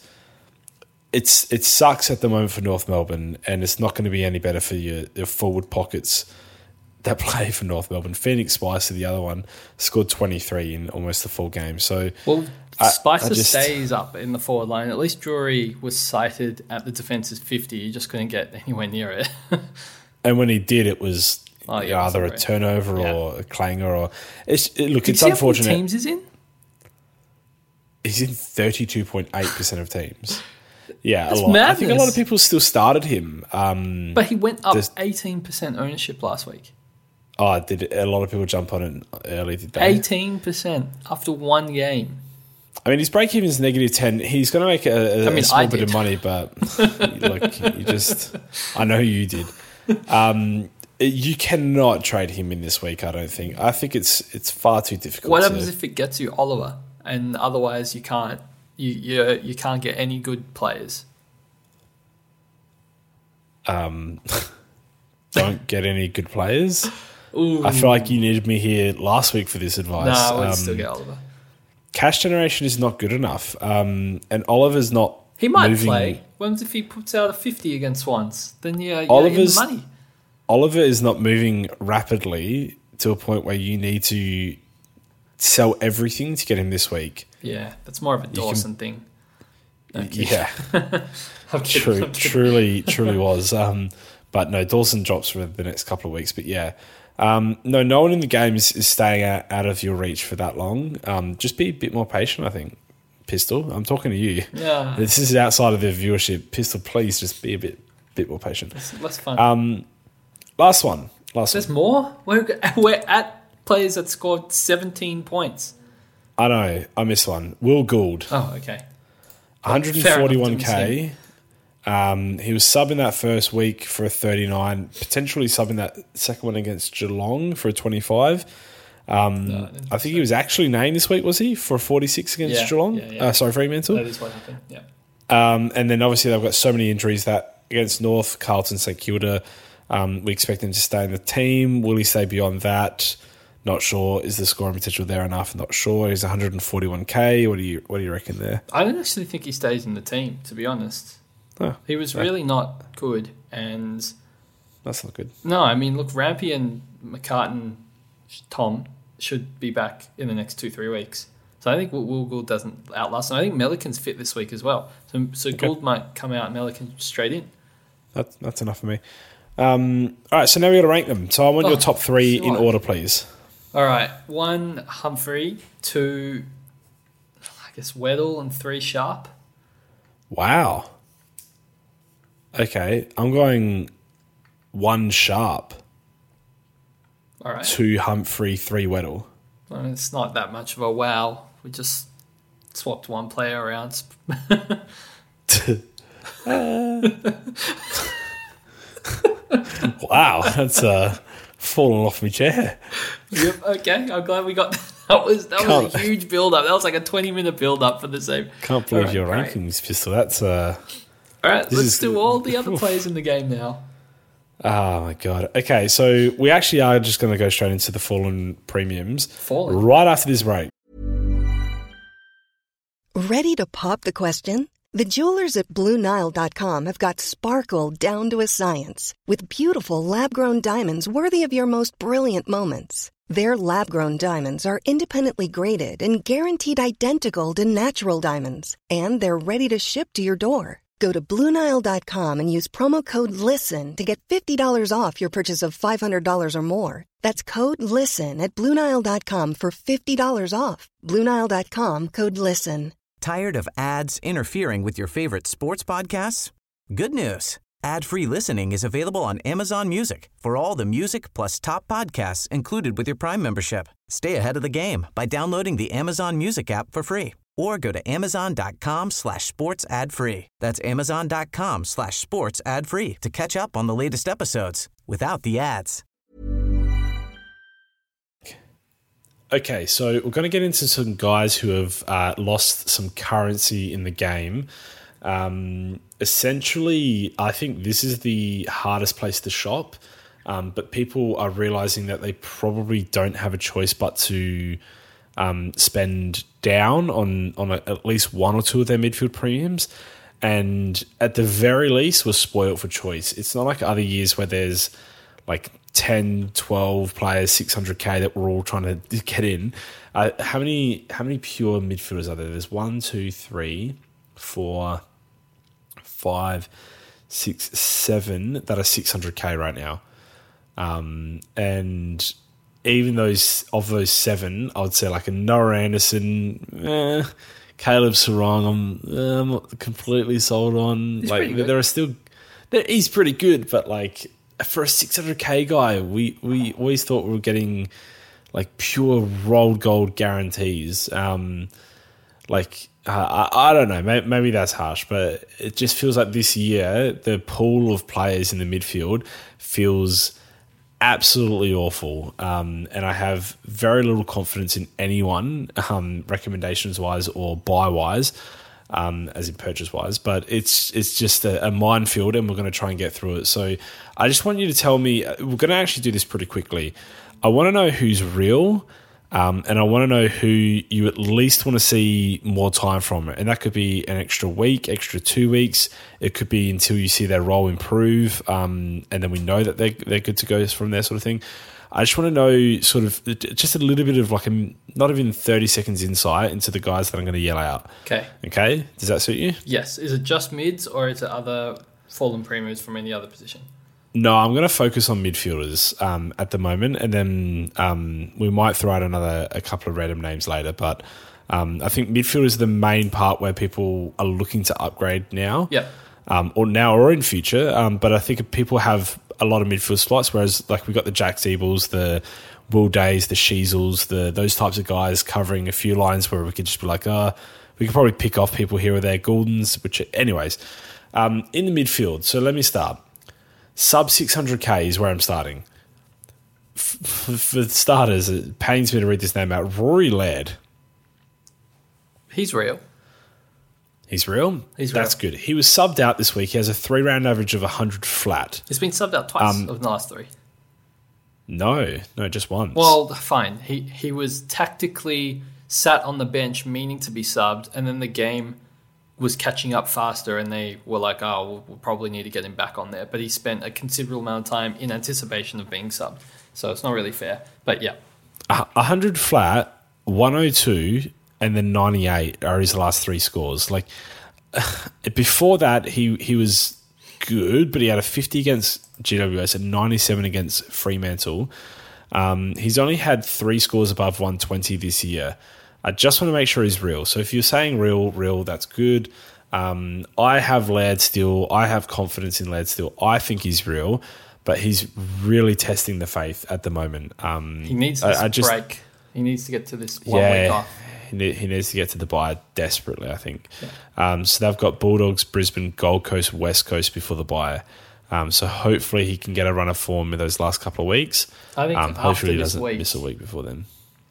it sucks at the moment for North Melbourne, and it's not going to be any better for your forward pockets that play for North Melbourne. Phoenix Spicer, the other one, scored 23 in almost the full game. So, Spicer stays up in the forward line. At least Drury was sighted at the defence's 50. You just couldn't get anywhere near it. And when he did, it was either a turnover or a clanger. Or it's unfortunate. How many teams he's in? He's in 32.8% of teams. Yeah, That's a lot. madness. I think a lot of people still started him. But he went up 18% ownership last week. Did a lot of people jump on it early? Did they? 18% after one game. I mean, his break-even is -10. He's going to make a small bit of money, but look, I know you did. You cannot trade him in this week, I don't think. I think it's far too difficult. What happens if it gets you Oliver, and otherwise you can't can't get any good players? Don't get any good players. Ooh. I feel like you needed me here last week for this advice. No, I would still get Oliver. Cash generation is not good enough, and Oliver's not. He might play. What if he puts out a 50 against Swans? Then you're in the money. Oliver is not moving rapidly to a point where you need to sell everything to get him this week. Yeah, that's more of a Dawson thing. Yeah, truly was. But no, Dawson drops for the next couple of weeks. But yeah, no one in the game is staying out of your reach for that long. Just be a bit more patient, I think. Pistol, I'm talking to you. Yeah, this is outside of the viewership. Pistol, please just be a bit more patient. It's less fun. Last one. There's more? We're at players that scored 17 points. I know. I missed one. Will Gould. Oh, okay. 141k. He was subbing that first week for a 39, potentially subbing that second one against Geelong for a 25. I think he was actually named this week, was he? For a 46 against Geelong? Yeah. Fremantle. That is what happened, yeah. And then obviously they've got so many injuries that against North, Carlton, St Kilda, we expect him to stay in the team. Will he stay beyond that? Not sure. Is the scoring potential there enough? Not sure. He's 141k. What do you reckon there? I don't actually think he stays in the team, to be honest. Oh, he was really not good, and that's not good. No, I mean, look, Rampy and McCartan, Tom should be back in the next 2-3 weeks. So I think Will Gould doesn't outlast, and I think Melican's fit this week as well. So okay. Gould might come out, Melican straight in. That's enough for me. All right, so now we got to rank them. So I want your top three in order, please. All right, 1 Humphrey, 2 I guess Weddle, and 3 Sharp. Wow. Okay, I'm going 1 Sharp. All right. 2 Humphrey, 3 Weddle. Well, it's not that much of a wow. We just swapped one player around. Wow, that's fallen off my chair. Yep. Okay, I'm glad we got that. Was a huge build up. That was like a 20-minute build up for the same. Can't believe your rankings, Pistol. That's all right. Let's do all the other players in the game now. Oh my god. Okay, so we actually are just going to go straight into the Fallen premiums. Fallen. Right after this break. Ready to pop the question? The jewelers at BlueNile.com have got sparkle down to a science with beautiful lab-grown diamonds worthy of your most brilliant moments. Their lab-grown diamonds are independently graded and guaranteed identical to natural diamonds, and they're ready to ship to your door. Go to BlueNile.com and use promo code LISTEN to get $50 off your purchase of $500 or more. That's code LISTEN at BlueNile.com for $50 off. BlueNile.com, code LISTEN. Tired of ads interfering with your favorite sports podcasts? Good news. Ad-free listening is available on Amazon Music for all the music plus top podcasts included with your Prime membership. Stay ahead of the game by downloading the Amazon Music app for free or go to amazon.com/sports ad free. That's amazon.com/sports ad free to catch up on the latest episodes without the ads. Okay, so we're going to get into some guys who have lost some currency in the game. Essentially, I think this is the hardest place to shop, but people are realizing that they probably don't have a choice but to spend down on at least one or two of their midfield premiums, and at the very least, was spoiled for choice. It's not like other years where there's like 10, 12 players, 600k that we're all trying to get in. How many pure midfielders are there? There's 1, 2, 3, 4, 5, 6, 7 that are 600k right now. And even those 7, I would say like a Noah Anderson, Caleb Sarong, I'm not completely sold on. He's like there are still, he's pretty good, but like for a 600k guy, we always thought we were getting like pure rolled gold guarantees. Like, I don't know, maybe that's harsh, but it just feels like this year the pool of players in the midfield feels absolutely awful. And I have very little confidence in anyone, recommendations-wise or buy-wise, as in purchase-wise. But it's just a minefield, and we're going to try and get through it. So I just want you to tell me, we're going to actually do this pretty quickly. I want to know who's real, and I want to know who you at least want to see more time from it. And that could be an extra week, extra 2 weeks. It could be until you see their role improve, and then we know that they're good to go from there, sort of thing. I just want to know sort of just a little bit of like not even 30 seconds insight into the guys that I'm going to yell out. Okay? Does that suit you? Yes. Is it just mids or is it other fallen premiums from any other position? No, I'm going to focus on midfielders at the moment, and then we might throw out a couple of random names later. But I think midfield is the main part where people are looking to upgrade now, or in future. But I think people have a lot of midfield spots, whereas like we got the Jack Zeebles, the Will Days, the Sheezels, those types of guys covering a few lines where we could just be like, we could probably pick off people here or there, Gouldens, which, anyways, in the midfield. So let me start. Sub 600k is where I'm starting. For starters, it pains me to read this name out. Rory Laird. He's real. He's real? That's good. He was subbed out this week. He has a 3-round average of 100 flat. He's been subbed out twice of the last 3. No, just once. Well, fine. He was tactically sat on the bench, meaning to be subbed, and then the game was catching up faster, and they were like, we'll probably need to get him back on there. But he spent a considerable amount of time in anticipation of being subbed. So it's not really fair. But yeah. 100 flat, 102, and then 98 are his last 3 scores. Like, before that, he was good, but he had a 50 against GWS and 97 against Fremantle. He's only had 3 scores above 120 this year. I just want to make sure he's real. So if you're saying real, that's good. I have Laird still. I have confidence in Laird still. I think he's real, but he's really testing the faith at the moment. He needs this break. He needs to get to this 1 week off. He needs to get to the bye desperately, I think. Yeah. So they've got Bulldogs, Brisbane, Gold Coast, West Coast before the bye. So hopefully he can get a run of form in those last couple of weeks. I think hopefully he doesn't miss a week before then.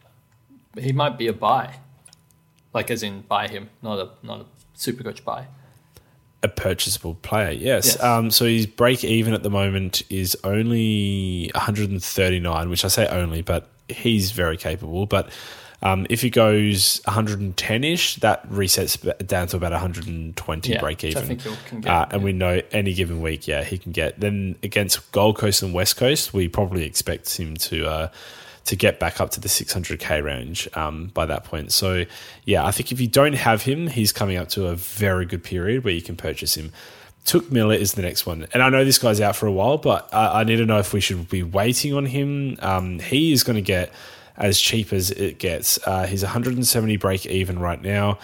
He might be a buy, like as in buy him, not a Supercoach buy. A purchasable player, yes. So his break even at the moment is only 139, which I say only, but he's very capable. But if he goes 110-ish, that resets down to about 120 break even. I think he can get. And we know any given week, he can get. Then against Gold Coast and West Coast, we probably expect him to get back up to the 600k range by that point. So, I think if you don't have him, he's coming up to a very good period where you can purchase him. Took Miller is the next one. And I know this guy's out for a while, but I need to know if we should be waiting on him. He is going to get as cheap as it gets. He's 170 break even right now.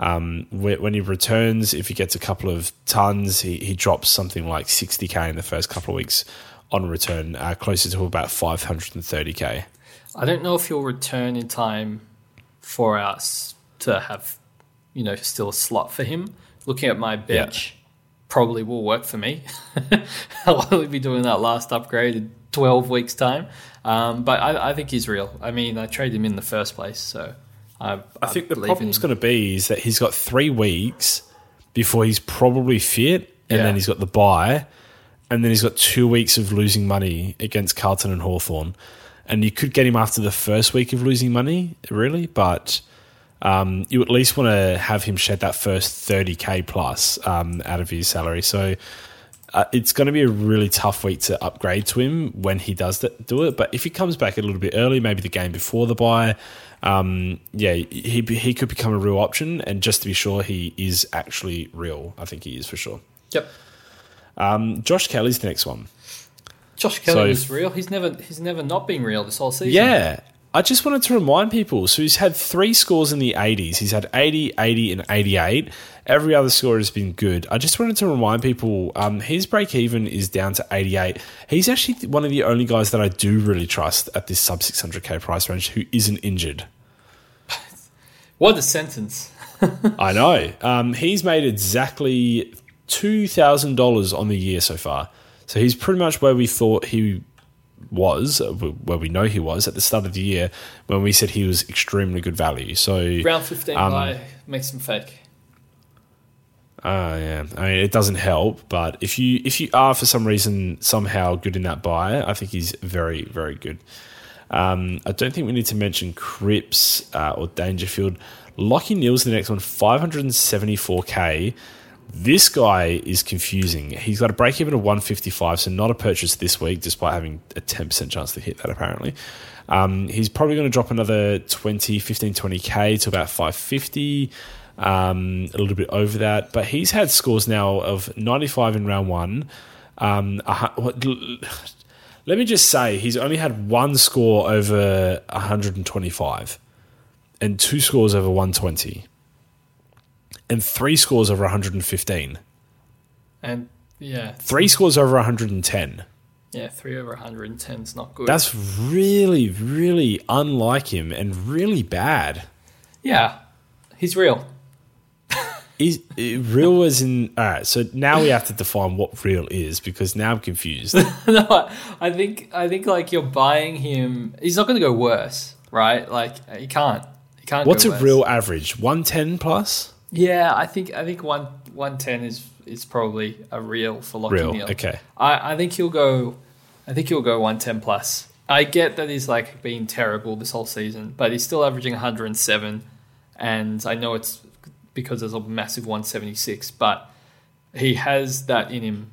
When he returns, if he gets a couple of tons, he drops something like 60k in the first couple of weeks on return, closer to about 530k. I don't know if he'll return in time for us to have, still a slot for him. Looking at my bench probably will work for me. I'll only be doing that last upgrade in 12 weeks' time. But I think he's real. I mean, I traded him in the first place, so I think the problem's going to be is that he's got 3 weeks before he's probably fit, and then he's got the bye, and then he's got 2 weeks of losing money against Carlton and Hawthorn. And you could get him after the first week of losing money, really, but you at least want to have him shed that first 30k plus out of his salary. So it's going to be a really tough week to upgrade to him when he does do it. But if he comes back a little bit early, maybe the game before the bye, he could become a real option. And just to be sure, he is actually real. I think he is for sure. Yep. Josh Kelly's the next one. Josh Kelly was real. He's never not been real this whole season. Yeah. I just wanted to remind people. So he's had 3 scores in the 80s. He's had 80, 80, and 88. Every other score has been good. I just wanted to remind people his break-even is down to 88. He's actually one of the only guys that I do really trust at this sub-600k price range who isn't injured. What a sentence. I know. He's made exactly $2,000 on the year so far. So he's pretty much where we thought he was, where we know he was at the start of the year when we said he was extremely good value. So round 15 buy makes him fake. Yeah. I mean, it doesn't help, but if you are for some reason somehow good in that buy, I think he's very, very good. I don't think we need to mention Cripps or Dangerfield. Lockie Neal's the next one, 574k. This guy is confusing. He's got a break even of 155, so not a purchase this week, despite having a 10% chance to hit that, apparently. He's probably going to drop another 20k to about 550, a little bit over that. But he's had scores now of 95 in round one. Let me just say, he's only had one score over 125 and two scores over 120. And three scores over 115. And, yeah. Three scores over 110. Yeah, 3 over 110 is not good. That's really, really unlike him and really bad. Yeah, he's real. He's real as in... All right, so now we have to define what real is because now I'm confused. No, I think like you're buying him... He's not going to go worse, right? Like, he can't. What's go a worse. real average? 110 plus? Yeah, I think 110 is probably a real for Lockie Real, Neal. okay. I think he'll go 110 plus. I get that he's like been terrible this whole season, but he's still averaging 107, and I know it's because there's a massive 176, but he has that in him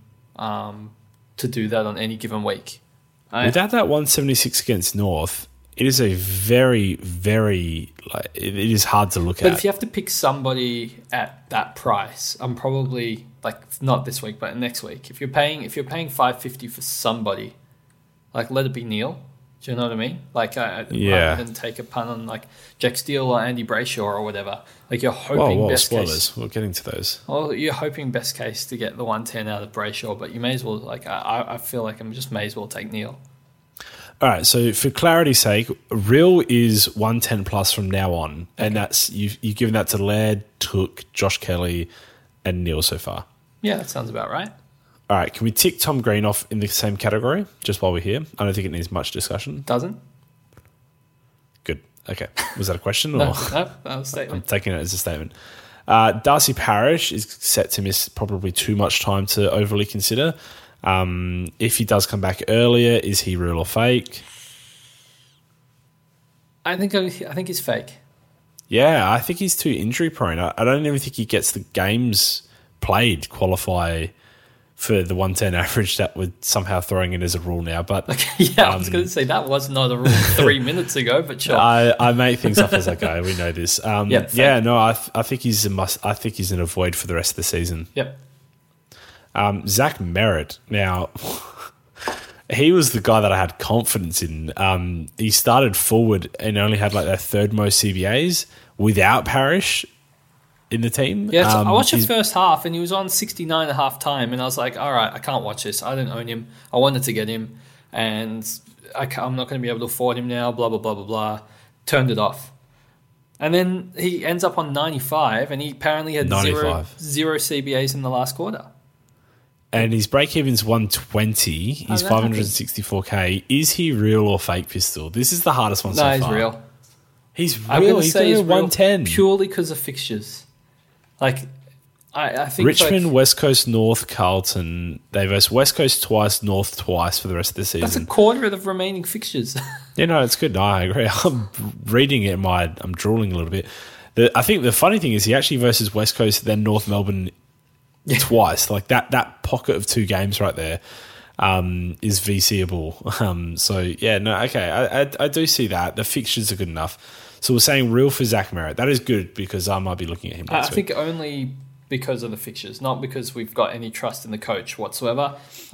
to do that on any given week. Without that 176 against North, it is a very, very it is hard to look at. But if you have to pick somebody at that price, I'm probably like not this week, but next week. If you're paying $550 for somebody, like let it be Neal. Do you know what I mean? Like rather than take a punt on like Jack Steele or Andy Brayshaw or whatever. Like you're hoping best spoilers. Case. We're getting to those. Well, you're hoping best case to get the 110 out of Brayshaw, but you may as well I feel like I'm just may as well take Neal. All right, so for clarity's sake, real is 110 plus from now on, and that's you've given that to Laird, Took, Josh Kelly, and Neal so far. Yeah, that sounds about right. All right, can we tick Tom Green off in the same category just while we're here? I don't think it needs much discussion. Doesn't? Good. Okay. Was that a question? Or? No, that was a statement. I'm taking it as a statement. Darcy Parish is set to miss probably too much time to overly consider. If he does come back earlier, is he real or fake? I think he's fake. Yeah, I think he's too injury prone. I don't even think he gets the games played qualify for the 110 average that we're somehow throwing in as a rule now. But I was going to say that was not a rule 3 minutes ago, but sure. I make things up as I go. We know this. I think he's a must. I think he's an avoid for the rest of the season. Yep. Zach Merritt. Now, he was the guy that I had confidence in. He started forward and only had like their third most CBAs without Parish in the team. Yeah, so I watched the first half and he was on 69 at half time and I was like, all right, I can't watch this. I didn't own him. I wanted to get him and I'm not going to be able to afford him now, blah, blah, blah, blah, blah. Turned it off. And then he ends up on 95 and he apparently had zero CBAs in the last quarter. And his break-even's 120. He's 564k. Is he real or fake, Pistol? This is the hardest one so far. No, he's real. He's real. I'm going to say he's he's 110. Purely because of fixtures. Like, I think Richmond, West Coast, North, Carlton. They verse West Coast twice, North twice for the rest of the season. That's a quarter of the remaining fixtures. Yeah, no, it's good. No, I agree. I'm reading it. I'm drooling a little bit. I think the funny thing is he actually versus West Coast, then North Melbourne twice. Like that pocket of two games right there is VCable. So, yeah, no, okay. I do see that. The fixtures are good enough. So we're saying real for Zach Merritt. That is good because I might be looking at him next week. I think only because of the fixtures, not because we've got any trust in the coach whatsoever.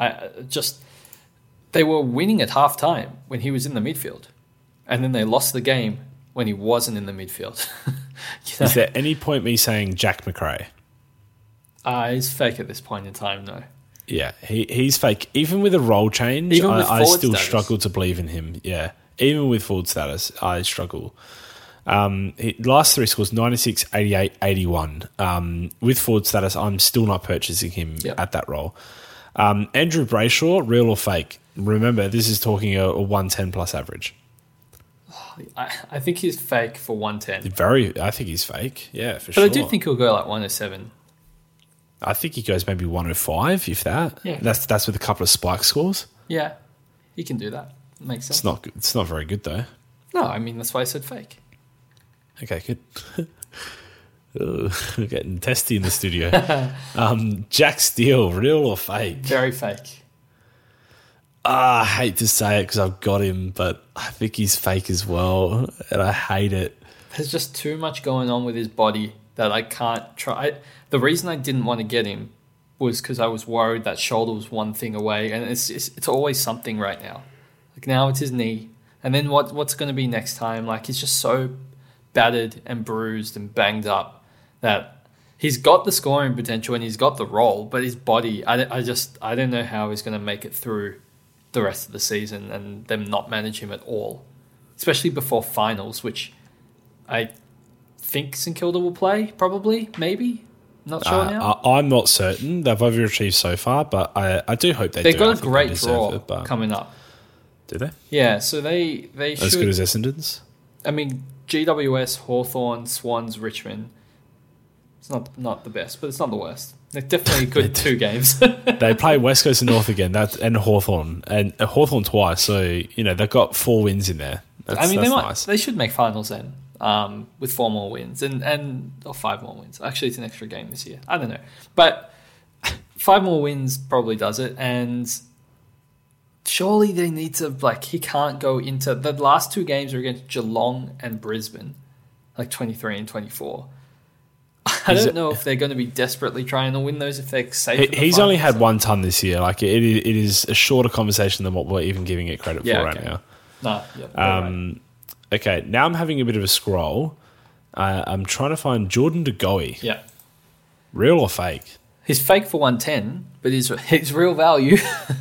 They were winning at halftime when he was in the midfield, and then they lost the game when he wasn't in the midfield. Is there any point me saying Jack McRae? He's fake at this point in time, no. Yeah, he's fake. Even with a role change, I still struggle to believe in him. Yeah, even with forward status, I struggle. Last three scores, 96, 88, 81. With forward status, I'm still not purchasing him at that role. Andrew Brayshaw, real or fake? Remember, this is talking a 110 plus average. I think he's fake for 110. I think he's fake, for sure. But I do think he'll go like 107. I think he goes maybe 105, if that. Yeah. That's with a couple of spike scores. Yeah, he can do that. Makes sense. It's not very good, though. No, I mean, that's why I said fake. Okay, good. We're getting testy in the studio. Jack Steele, real or fake? Very fake. I hate to say it because I've got him, but I think he's fake as well, and I hate it. There's just too much going on with his body that I can't try. The reason I didn't want to get him was because I was worried that shoulder was one thing away, and it's always something right now. Like now it's his knee, and then what's going to be next time? Like he's just so battered and bruised and banged up that he's got the scoring potential and he's got the role, but his body, I don't know how he's going to make it through the rest of the season and them not manage him at all, especially before finals, which I think St Kilda will play, probably, maybe. Not sure now. I'm not certain. They've overachieved so far, but I do hope they do. They've got a great draw coming up. Do they? Yeah, so they should. As good as Essendon's? I mean, GWS, Hawthorn, Swans, Richmond. It's not the best, but it's not the worst. They're definitely good 2 games. They play West Coast and North again, and Hawthorn, and Hawthorn twice. So they've got 4 wins in there. Nice. They should make finals then, with 4 more wins or 5 more wins. Actually, it's an extra game this year. I don't know, but 5 more wins probably does it. And surely they need to he can't go into the last 2 games are against Geelong and Brisbane, 23 and 24. I don't know if they're going to be desperately trying to win those if they're safe. He's only had 1 ton this year. It is a shorter conversation than what we're even giving it credit for right now. Right. Okay, now I'm having a bit of a scroll. I'm trying to find Jordan De Goey. Yeah. Real or fake? He's fake for 110, but he's real value.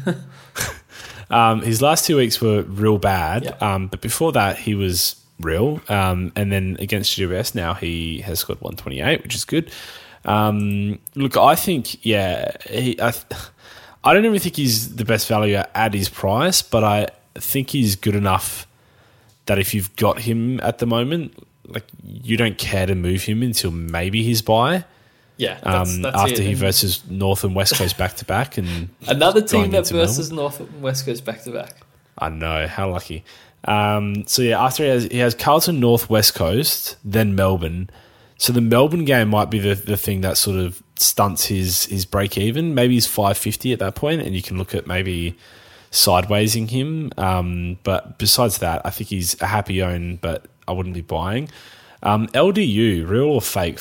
His last 2 weeks were real bad, but before that he was real. And then against GWS now he has scored 128, which is good. Look, I think, I don't even think he's the best value at his price, but I think he's good enough that if you've got him at the moment, you don't care to move him until maybe his bye. Yeah, that's after he versus North and West Coast back to back, and another team that versus North and West Coast back to back. I know, how lucky. After he has Carlton, North, West Coast, then Melbourne. So the Melbourne game might be the thing that sort of stunts his break even. Maybe he's 550 at that point, and you can look at maybe sidewaysing him. But besides that, I think he's a happy own, but I wouldn't be buying. LDU, real or fake,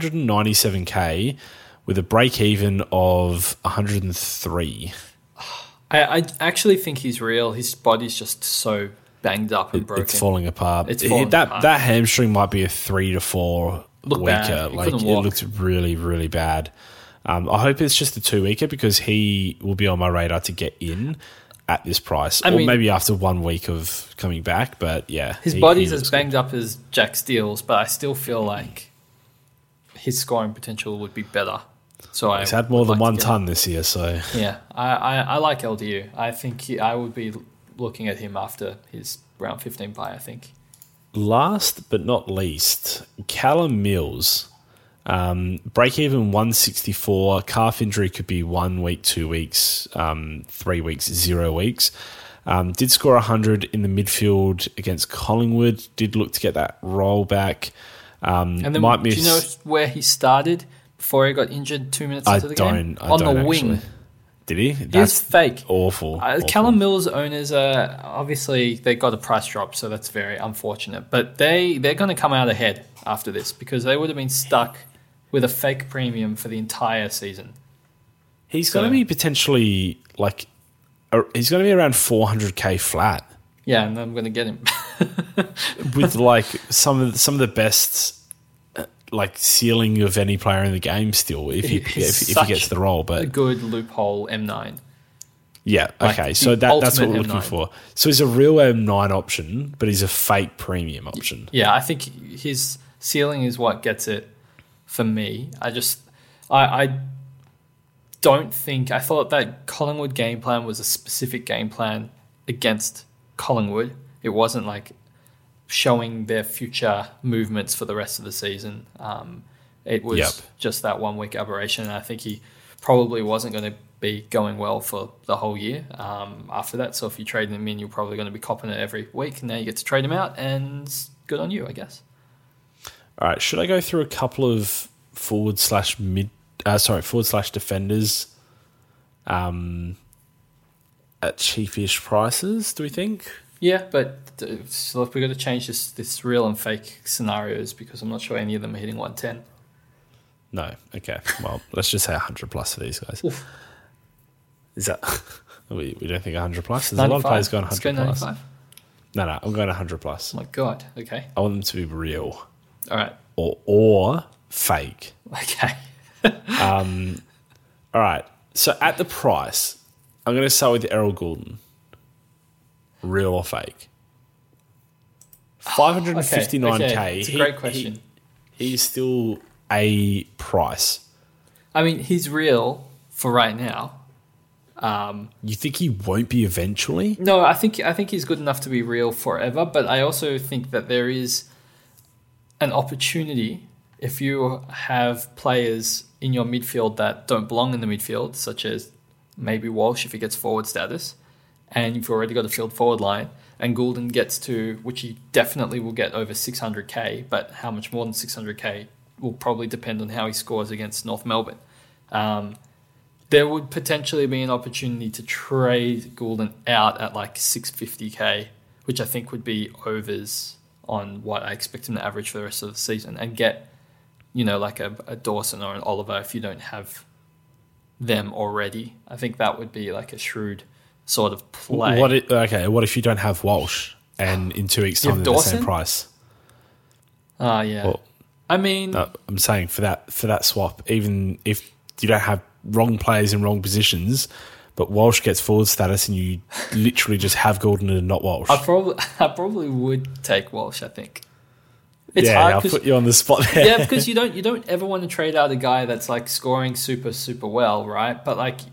497k with a break even of 103. I actually think he's real. His body's just so banged up and broken. It's falling apart. That hamstring might be a 3 to 4 weeker. It looks really, really bad. I hope it's just a 2-weeker because he will be on my radar to get in at this price. Maybe after 1 week of coming back, but yeah. His body's as banged up as Jack Steele's, but I still feel like his scoring potential would be better. So he's had more than 1 ton this year, so... Yeah, I like LDU. I think I would be looking at him after his round 15 bye, I think. Last but not least, Callum Mills. Break even 164. Calf injury could be 1 week, 2 weeks, 3 weeks, 0 weeks. Did score 100 in the midfield against Collingwood. Did look to get that roll back. And then, do you know where he started before he got injured 2 minutes into the game? On the wing. Actually. Did he? That's fake. Awful. Callum Mills owners are obviously they got a price drop, so that's very unfortunate. But they're going to come out ahead after this because they would have been stuck with a fake premium for the entire season. He's going to be potentially he's going to be around 400k flat. Yeah, and I'm going to get him with some of the best ceiling of any player in the game still if he gets the role. But a good loophole M9. Yeah, Like okay. the So that's what ultimate we're looking M9. for. So he's a real M9 option, but he's a fake premium option. Yeah, I think his ceiling is what gets it for me. I don't think, I thought that Collingwood game plan was a specific game plan against Collingwood. It wasn't like showing their future movements for the rest of the season. It was just that 1 week aberration. And I think he probably wasn't going to be going well for the whole year after that. So if you trade him in, you're probably going to be copping it every week. Now you get to trade him out, and good on you, I guess. All right, should I go through a couple of forward slash defenders at cheapish prices, do we think? Yeah, but so if we've got to change this real and fake scenarios, because I'm not sure any of them are hitting 110. No. Okay. Well, let's just say 100 plus for these guys. Oof. Is that we don't think 100 plus? There's a lot of players going 100 Let's go plus. 95. No, I'm going 100 plus. Oh my God. Okay. I want them to be real All right. or fake. Okay. All right. So at the price, I'm going to start with Errol Goulden. Real or fake? 559K. Okay. It's a great question. He's still a price. I mean, he's real for right now. You think he won't be eventually? No, I think he's good enough to be real forever, but I also think that there is an opportunity if you have players in your midfield that don't belong in the midfield, such as maybe Walsh if he gets forward status, and you've already got a field forward line, and Goulden gets to, which he definitely will get over 600k, but how much more than 600k will probably depend on how he scores against North Melbourne. There would potentially be an opportunity to trade Goulden out at like 650k, which I think would be overs on what I expect him to average for the rest of the season, and get, like a Dawson or an Oliver if you don't have them already. I think that would be like a shrewd sort of play. What if you don't have Walsh and in 2 weeks' time they're the same price? Yeah. Well, I mean, I'm saying for that swap, even if you don't have wrong players in wrong positions, but Walsh gets forward status and you literally just have Goulden and not Walsh. I probably would take Walsh, I think. It's hard. I'll put you on the spot there. Yeah, because you don't ever want to trade out a guy that's like scoring super, super well, right? But like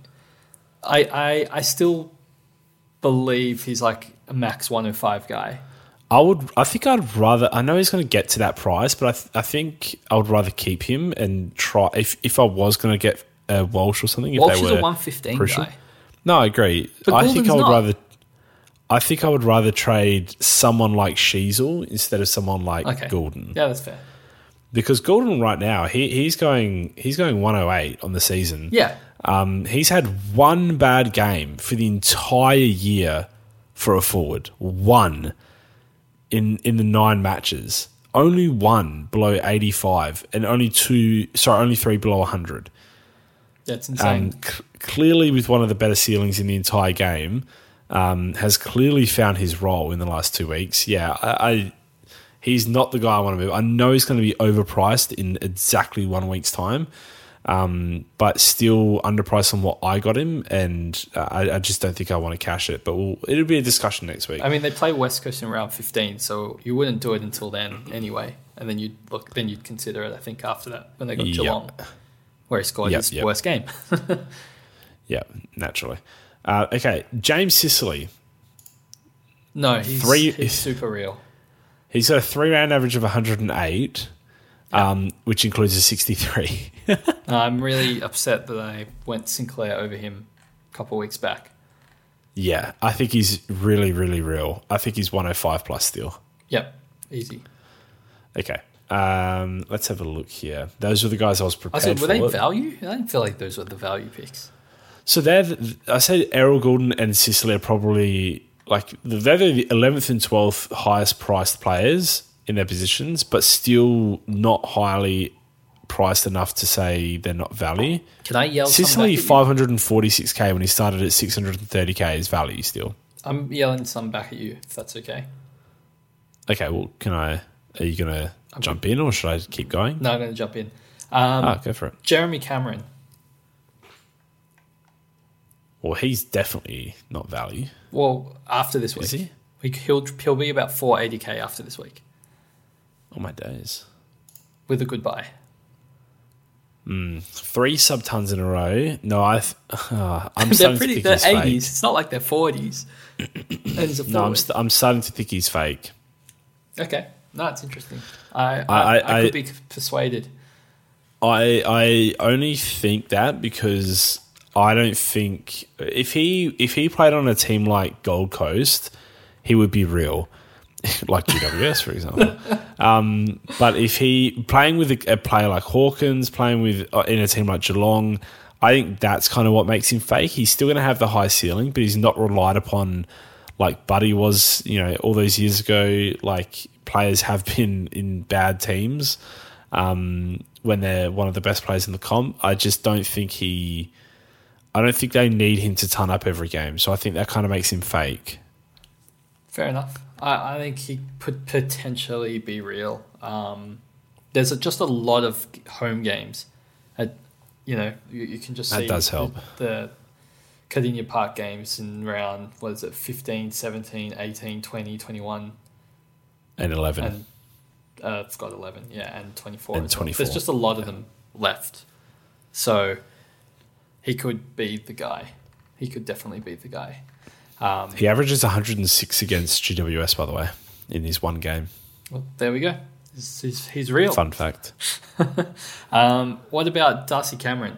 I still believe he's like a max 105 guy. I think I'd rather. I know he's going to get to that price, but I think I would rather keep him and try. If I was going to get Walsh or something, if Walsh they were is a 115 crucial. guy. No, I agree. But I think Goulden's I would not. rather. I think I would rather trade someone like Sheasel instead of someone like Goulden. Yeah, that's fair. Because Goulden right now he's going 108 on the season. Yeah. He's had one bad game for the entire year for a forward. One in the 9 matches. Only one below 85 and only 3 below 100. That's insane. Clearly with one of the better ceilings in the entire game, has clearly found his role in the last 2 weeks. Yeah, he's not the guy I want to move. I know he's going to be overpriced in exactly 1 week's time, but still underpriced on what I got him, and I just don't think I want to cash it. But it'll be a discussion next week. I mean, they play West Coast in round 15, so you wouldn't do it until then anyway. And then you'd consider it, I think, after that when they got Geelong, where he scored his worst game. Yeah, naturally. Okay, James Sicily. No, he's super real. He's got a 3-round average of 108, which includes a 63. I'm really upset that I went Sinclair over him a couple of weeks back. Yeah, I think he's really, really real. I think he's 105 plus still. Yep, easy. Okay, let's have a look here. Those were the guys I was prepared for. Were they value? I didn't feel like those were the value picks. So I said Errol Goulden and Sicily are probably they're the 11th and 12th highest priced players in their positions, but still not highly priced enough to say they're not value. Can I yell Sicily something back at you? 546k when he started at 630k is value still. I'm yelling some back at you, if that's okay. Okay, well, are you going to jump in or should I keep going? No, I'm going to jump in. Go for it. Jeremy Cameron. Well, he's definitely not value. Well, after this week. Is he? He'll be about 480k after this week. Oh, my days. With a good buy. 3 sub-tons in a row. No, I'm they're starting to think they're he's 80s. fake. It's not like they're 40s. No, I'm starting to think he's fake. Okay. No, it's interesting. I could be persuaded. I only think that because I don't think if he played on a team like Gold Coast, he would be real, like GWS, for example. But if he playing with a player like Hawkins, playing with in a team like Geelong, I think that's kind of what makes him fake. He's still going to have the high ceiling, but he's not relied upon like Buddy was, all those years ago. Like players have been in bad teams when they're one of the best players in the comp. I just don't think I don't think they need him to ton up every game. So I think that kind of makes him fake. Fair enough. I think he could potentially be real. There's just a lot of home games. You can just see that does help. The Cardinia Park games in round, 15, 17, 18, 20, 21. And 11. And it's got 11, and 24. And 24. There's just a lot of them left. So he could be the guy. He could definitely be the guy. He averages 106 against GWS, by the way, in his one game. Well, there we go. He's real. Fun fact. What about Darcy Cameron?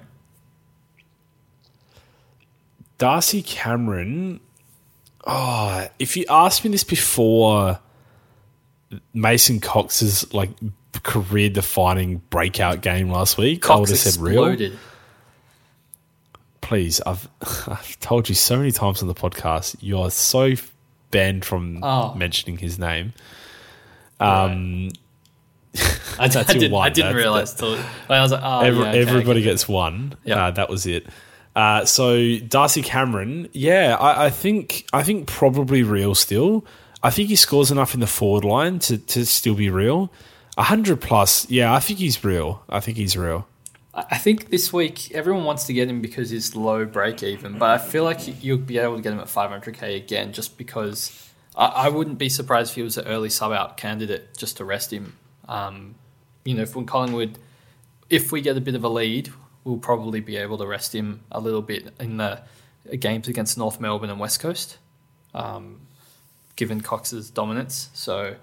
Darcy Cameron, if you asked me this before Mason Cox's career-defining breakout game last week, I would have said real. Please, I've told you so many times on the podcast, you are so banned from mentioning his name. Right. I didn't realize till I was like, everybody gets one. Yeah, that was it. So Darcy Cameron, I think probably real still. I think he scores enough in the forward line to still be real. 100 plus, I think he's real. I think this week everyone wants to get him because he's low break even, but I feel like you'll be able to get him at 500k again just because I wouldn't be surprised if he was an early sub out candidate just to rest him. If when Collingwood, if we get a bit of a lead, we'll probably be able to rest him a little bit in the games against North Melbourne and West Coast, given Cox's dominance. So,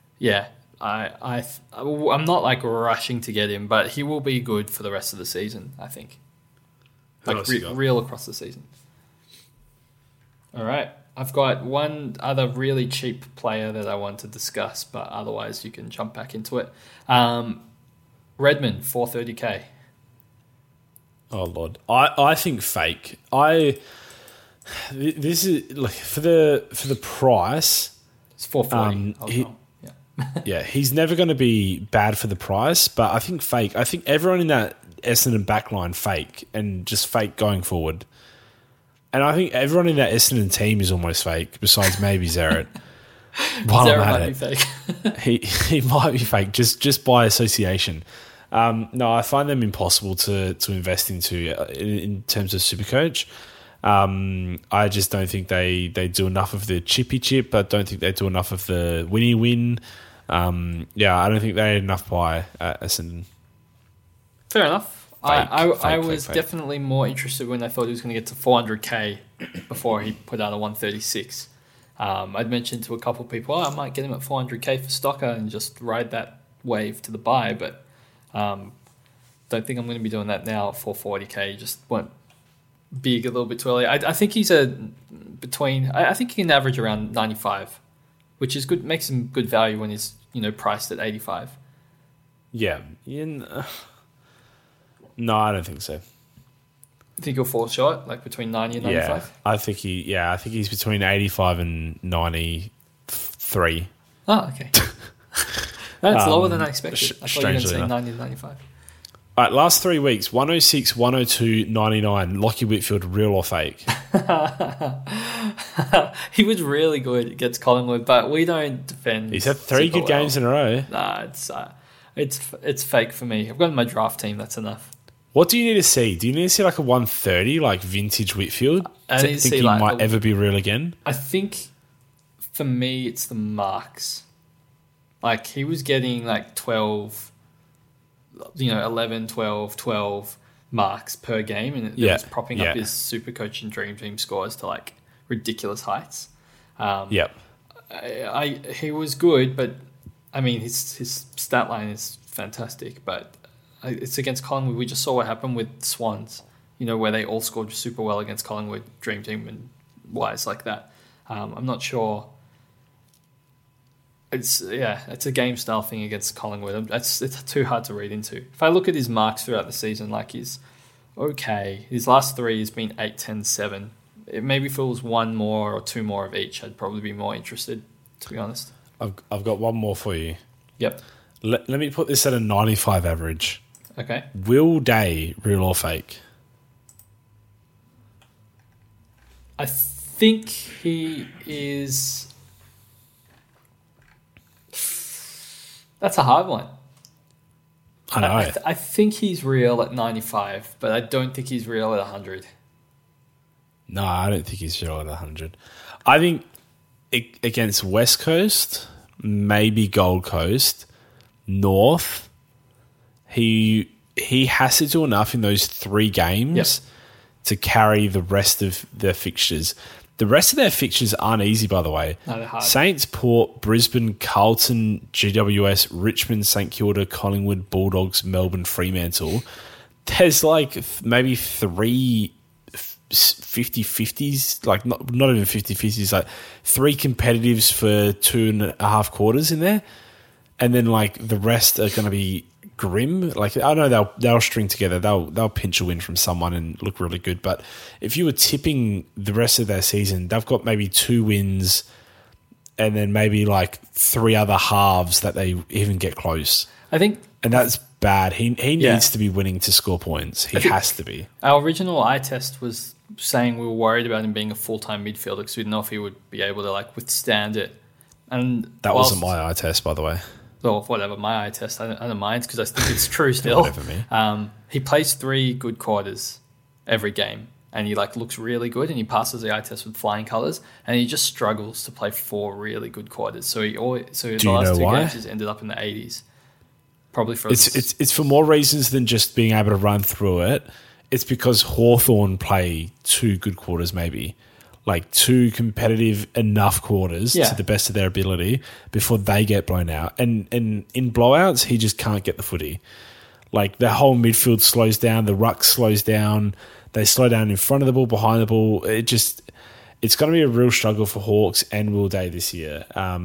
I'm not rushing to get him, but he will be good for the rest of the season, I think. Real across the season. All right. I've got one other really cheap player that I want to discuss, but otherwise you can jump back into it. Redmond, 430k. Oh, Lord. I think fake. This is for the price. It's 440. He's never going to be bad for the price, but I think fake. I think everyone in that Essendon backline fake and just fake going forward. And I think everyone in that Essendon team is almost fake, besides maybe Zeret. Zeret might be fake. he might be fake just by association. No, I find them impossible to invest into in terms of Supercoach. I just don't think they do enough of the chippy chip. I don't think they do enough of the winnie win. I don't think they had enough by Essendon. Fair enough. I was definitely more interested when I thought he was going to get to 400k before he put out a 136. I'd mentioned to a couple of people, I might get him at 400k for Stocker and just ride that wave to the buy, but don't think I'm going to be doing that now at 440k. Just went big a little bit too early. I think he's I think he can average around 95, which is good. Makes him good value when he's priced at 85. Yeah. No, I don't think so. You think he'll fall short, between 90 and 95? Yeah, I think he's between 85 and 93. Oh, okay. That's lower than I expected. I thought you were going to say 90 to 95. All right, last 3 weeks, 106, 102, 99. Lockie Whitfield, real or fake? He was really good against Collingwood, but we don't defend. He's had 3 good games in a row. Nah, it's fake for me. I've got my draft team, that's enough. What do you need to see? Do you need to see like a 130, like vintage Whitfield? I need to see he like might ever be real again? I think for me, it's the marks. Like he was getting like 12, 11, 12, 12 marks per game, and it was propping up his Supercoach and Dream Team scores to like ridiculous heights. He was good, but I mean his stat line is fantastic, but it's against Collingwood. We just saw what happened with Swans, where they all scored super well against Collingwood, Dream Team and wise like that. I'm not sure. It's a game style thing against Collingwood. It's too hard to read into. If I look at his marks throughout the season, like he's okay. His last three has been 8, 10, 7. Maybe if it was one more or two more of each, I'd probably be more interested, to be honest. I've got one more for you. Yep. Let me put this at a 95 average. Okay. Will Day, real or fake? I think he is... That's a hard one. I know. I think he's real at 95, but I don't think he's real at 100. No, I don't think he's real at 100. I think against West Coast, maybe Gold Coast, North, he has to do enough in those 3 games to carry the rest of their fixtures. The rest of their fixtures aren't easy, by the way. No, they're hard. Saints, Port, Brisbane, Carlton, GWS, Richmond, St Kilda, Collingwood, Bulldogs, Melbourne, Fremantle. There's like maybe 3 50-50s, like not even 50-50s, like 3 competitives for 2.5 quarters in there. And then like the rest are going to be grim. Like I know they'll string together. They'll pinch a win from someone and look really good. But if you were tipping the rest of their season, they've got maybe 2 wins and then maybe like 3 other halves that they even get close. I think, and that's bad. He needs to be winning to score points. He has to be. Our original eye test was saying we were worried about him being a full-time midfielder because we didn't know if he would be able to like withstand it. And that wasn't my eye test, by the way. Well, whatever, my eye test, I don't mind because I think it's true still. Whatever, me. He plays 3 good quarters every game, and he like looks really good, and he passes the eye test with flying colours, and he just struggles to play 4 really good quarters. So the last 2 games he's ended up in the 80s. Probably for it's for more reasons than just being able to run through it. It's because Hawthorn play 2 good quarters, maybe. Like 2 competitive enough quarters to the best of their ability before they get blown out. And in blowouts, he just can't get the footy. Like the whole midfield slows down, the ruck slows down, they slow down in front of the ball, behind the ball. It's going to be a real struggle for Hawks and Will Day this year.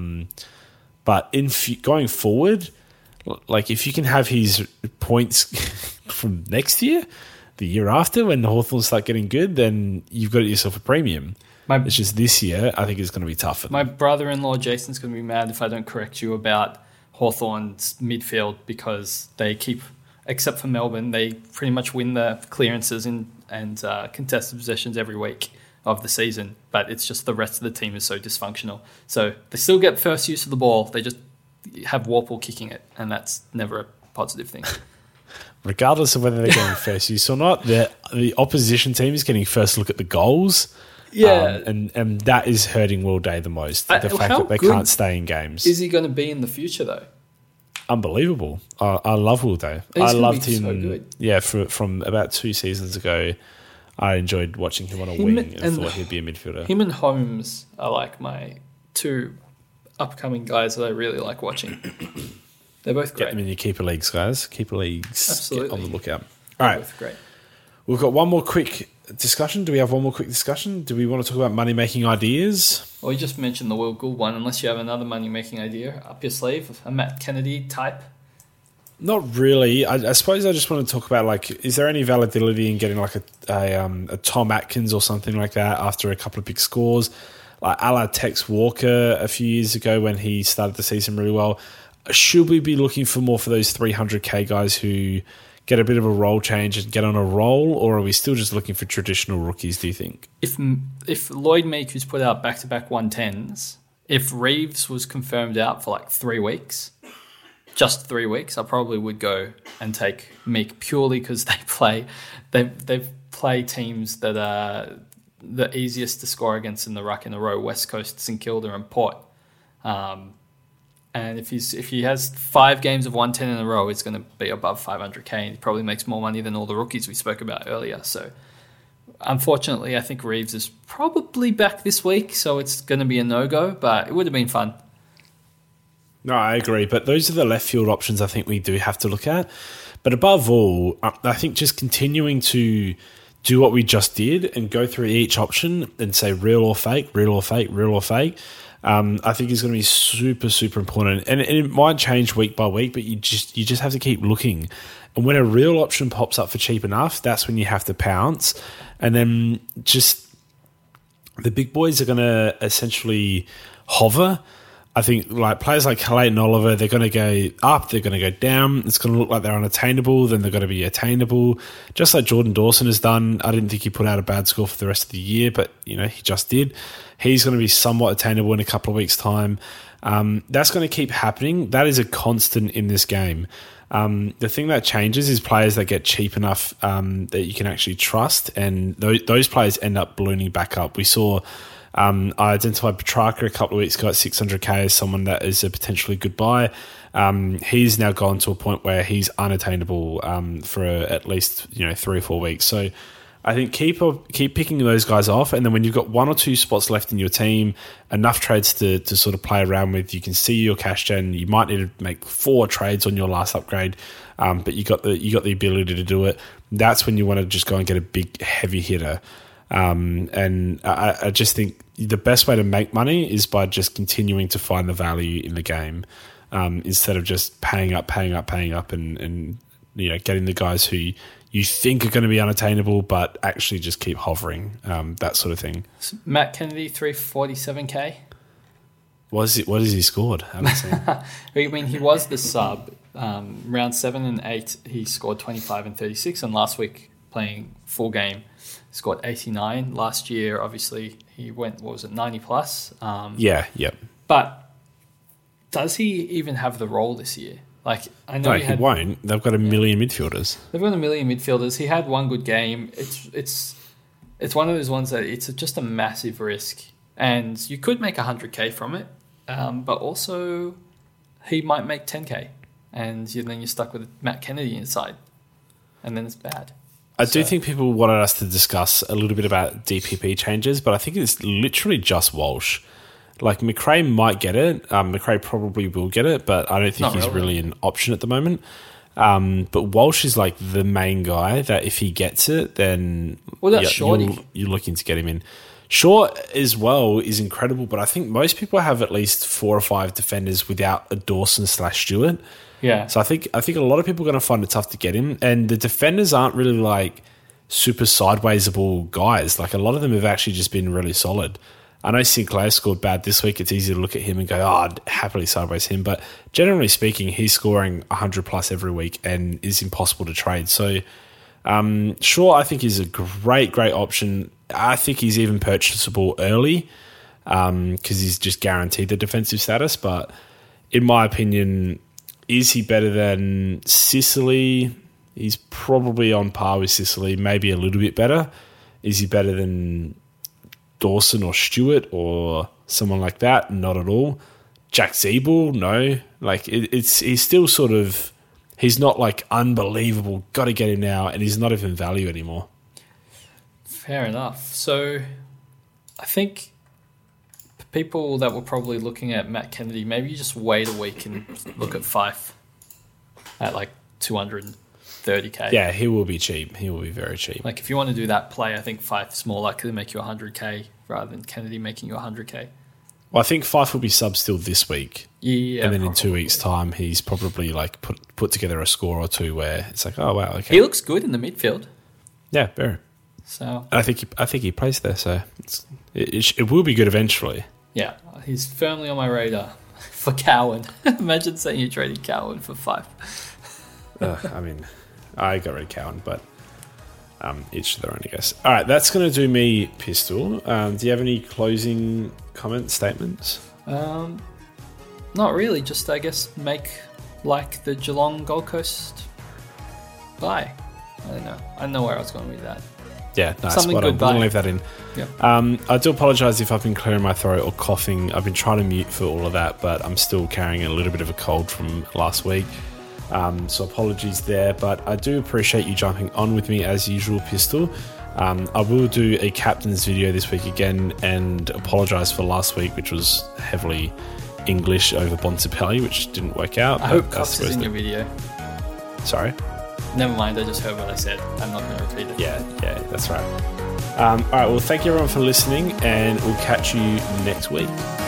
But going forward, like if you can have his points from next year, the year after, when the Hawthorn start getting good, then you've got yourself a premium. It's just this year, I think it's going to be tough for them. My brother-in-law, Jason's going to be mad if I don't correct you about Hawthorn's midfield because they keep, except for Melbourne, they pretty much win the clearances and contested possessions every week of the season, but it's just the rest of the team is so dysfunctional. So they still get first use of the ball, they just have Warple kicking it, and that's never a positive thing. Regardless of whether they're getting first use or not, the opposition team is getting first look at the goals. Yeah. And that is hurting Will Day the most. The fact that they can't stay in games. Is he going to be in the future, though? Unbelievable. I love Will Day. I loved him. So good. Yeah, from about 2 seasons ago, I enjoyed watching him on a wing and thought he'd be a midfielder. Him and Holmes are like my 2 upcoming guys that I really like watching. They're both great. Get them in your keeper leagues, guys. Keeper leagues. Absolutely. Get on the lookout. All right. Both great. We've got one more quick discussion. Do we have one more quick discussion? Do we want to talk about money-making ideas? Well, you just mentioned the Will Gould one. Unless you have another money-making idea up your sleeve, a Matt Kennedy type. Not really. I suppose I just want to talk about, like, is there any validity in getting like a Tom Atkins or something like that after a couple of big scores, like a la Tex Walker a few years ago when he started the season really well? Should we be looking for more for those 300k guys who get a bit of a role change and get on a roll, or are we still just looking for traditional rookies, do you think? If Lloyd Meek, who's put out back-to-back 110s, if Reeves was confirmed out for like 3 weeks, just 3 weeks, I probably would go and take Meek purely because they play teams that are the easiest to score against in the ruck in a row: West Coast, St Kilda, and Port. And if he has 5 games of 110 in a row, it's going to be above 500k, and he probably makes more money than all the rookies we spoke about earlier. So, unfortunately, I think Reeves is probably back this week, so it's going to be a no-go, but it would have been fun. No, I agree, but those are the left field options I think we do have to look at. But above all, I think just continuing to do what we just did and go through each option and say real or fake, real or fake, real or fake, I think is going to be super, super important. And it might change week by week, but you just have to keep looking. And when a real option pops up for cheap enough, that's when you have to pounce. And then just the big boys are going to essentially hover. I think like players like Clayton Oliver, they're going to go up, they're going to go down. It's going to look like they're unattainable, then they're going to be attainable. Just like Jordan Dawson has done. I didn't think he put out a bad score for the rest of the year, but he just did. He's going to be somewhat attainable in a couple of weeks' time. That's going to keep happening. That is a constant in this game. The thing that changes is players that get cheap enough that you can actually trust, and those players end up ballooning back up. We saw... I identified Petrarca a couple of weeks ago at 600k as someone that is a potentially good buy. He's now gone to a point where he's unattainable for at least 3 or 4 weeks. So I think keep picking those guys off, and then when you've got 1 or 2 spots left in your team, enough trades to sort of play around with, you can see your cash gen. You might need to make 4 trades on your last upgrade, but you got the ability to do it. That's when you want to just go and get a big heavy hitter. And I just think the best way to make money is by just continuing to find the value in the game, instead of just paying up and getting the guys who you think are going to be unattainable but actually just keep hovering, that sort of thing. So Matt Kennedy, 347k. What has he scored? I haven't seen. I mean, he was the sub. Round 7 and 8, he scored 25 and 36, and last week playing full game, scored 89. Last year, obviously, he went, 90 plus? Yep. But does he even have the role this year? Like, I know he won't. They've got a million midfielders. They've got a million midfielders. He had one good game. It's one of those ones that it's just a massive risk. And you could make 100k from it, but also he might make 10k. And then you're stuck with Matt Kennedy inside. And then it's bad. I do think people wanted us to discuss a little bit about DPP changes, but I think it's literally just Walsh. Like, McRae might get it. McRae probably will get it, but I don't think he's really an option at the moment. But Walsh is like the main guy that if he gets it, then Shorty. You're looking to get him in. Shaw as well is incredible, but I think most people have at least 4 or 5 defenders without a Dawson/Stewart. Yeah. So I think a lot of people are going to find it tough to get him, and the defenders aren't really like super sidewaysable guys. Like, a lot of them have actually just been really solid. I know Sinclair scored bad this week. It's easy to look at him and go, I'd happily sideways him. But generally speaking, he's scoring 100 plus every week and is impossible to trade. So Shaw, I think, is a great option. I think he's even purchasable early because he's just guaranteed the defensive status. But in my opinion, is he better than Sicily? He's probably on par with Sicily, maybe a little bit better. Is he better than Dawson or Stewart or someone like that? Not at all. Jack Zeeble? No. Like, he's still sort of... He's not like unbelievable, got to get him now, and he's not even value anymore. Fair enough. So I think people that were probably looking at Matt Kennedy, maybe you just wait a week and look at Fife at like 230k. Yeah, he will be cheap. He will be very cheap. Like, if you want to do that play, I think Fife's more likely to make you 100k rather than Kennedy making you 100k. Well, I think Fife will be sub still this week. Yeah, and then in 2 weeks' time, he's probably like put together a score or two where it's like, oh wow, okay. He looks good in the midfield. Yeah, very. So I think he plays there. So it will be good eventually. Yeah, he's firmly on my radar for Cowan. Imagine saying you traded Cowan for Fife. I mean, I got rid of Cowan, but each to their own, I guess. All right, that's going to do me, Pistol. Do you have any closing comments, statements? Not really. Just, I guess, make like the Geelong Gold Coast Bye. I don't know. I don't know where I was going with that. Yeah, nice. Something Well, I'm goodbye. going to leave that in. Yeah. I do apologise if I've been clearing my throat or coughing. I've been trying to mute for all of that, but I'm still carrying a little bit of a cold from last week. So apologies there, but I do appreciate you jumping on with me as usual, Pistol. I will do a captain's video this week again and apologise for last week, which was heavily English over Bontempelli, which didn't work out. I hope Cops is in your video. Sorry? Never mind, I just heard what I said. I'm not going to repeat it. Yeah, that's right. All right, well, thank you everyone for listening, and we'll catch you next week.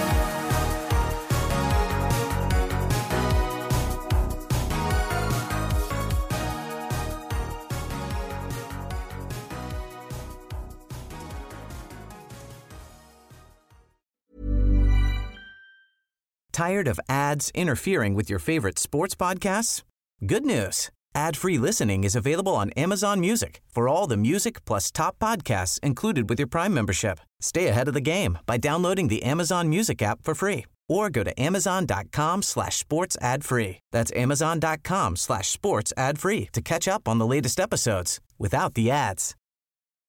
Tired of ads interfering with your favorite sports podcasts? Good news. Ad-free listening is available on Amazon Music for all the music plus top podcasts included with your Prime membership. Stay ahead of the game by downloading the Amazon Music app for free or go to amazon.com/sports ad free. That's amazon.com/sports ad free to catch up on the latest episodes without the ads.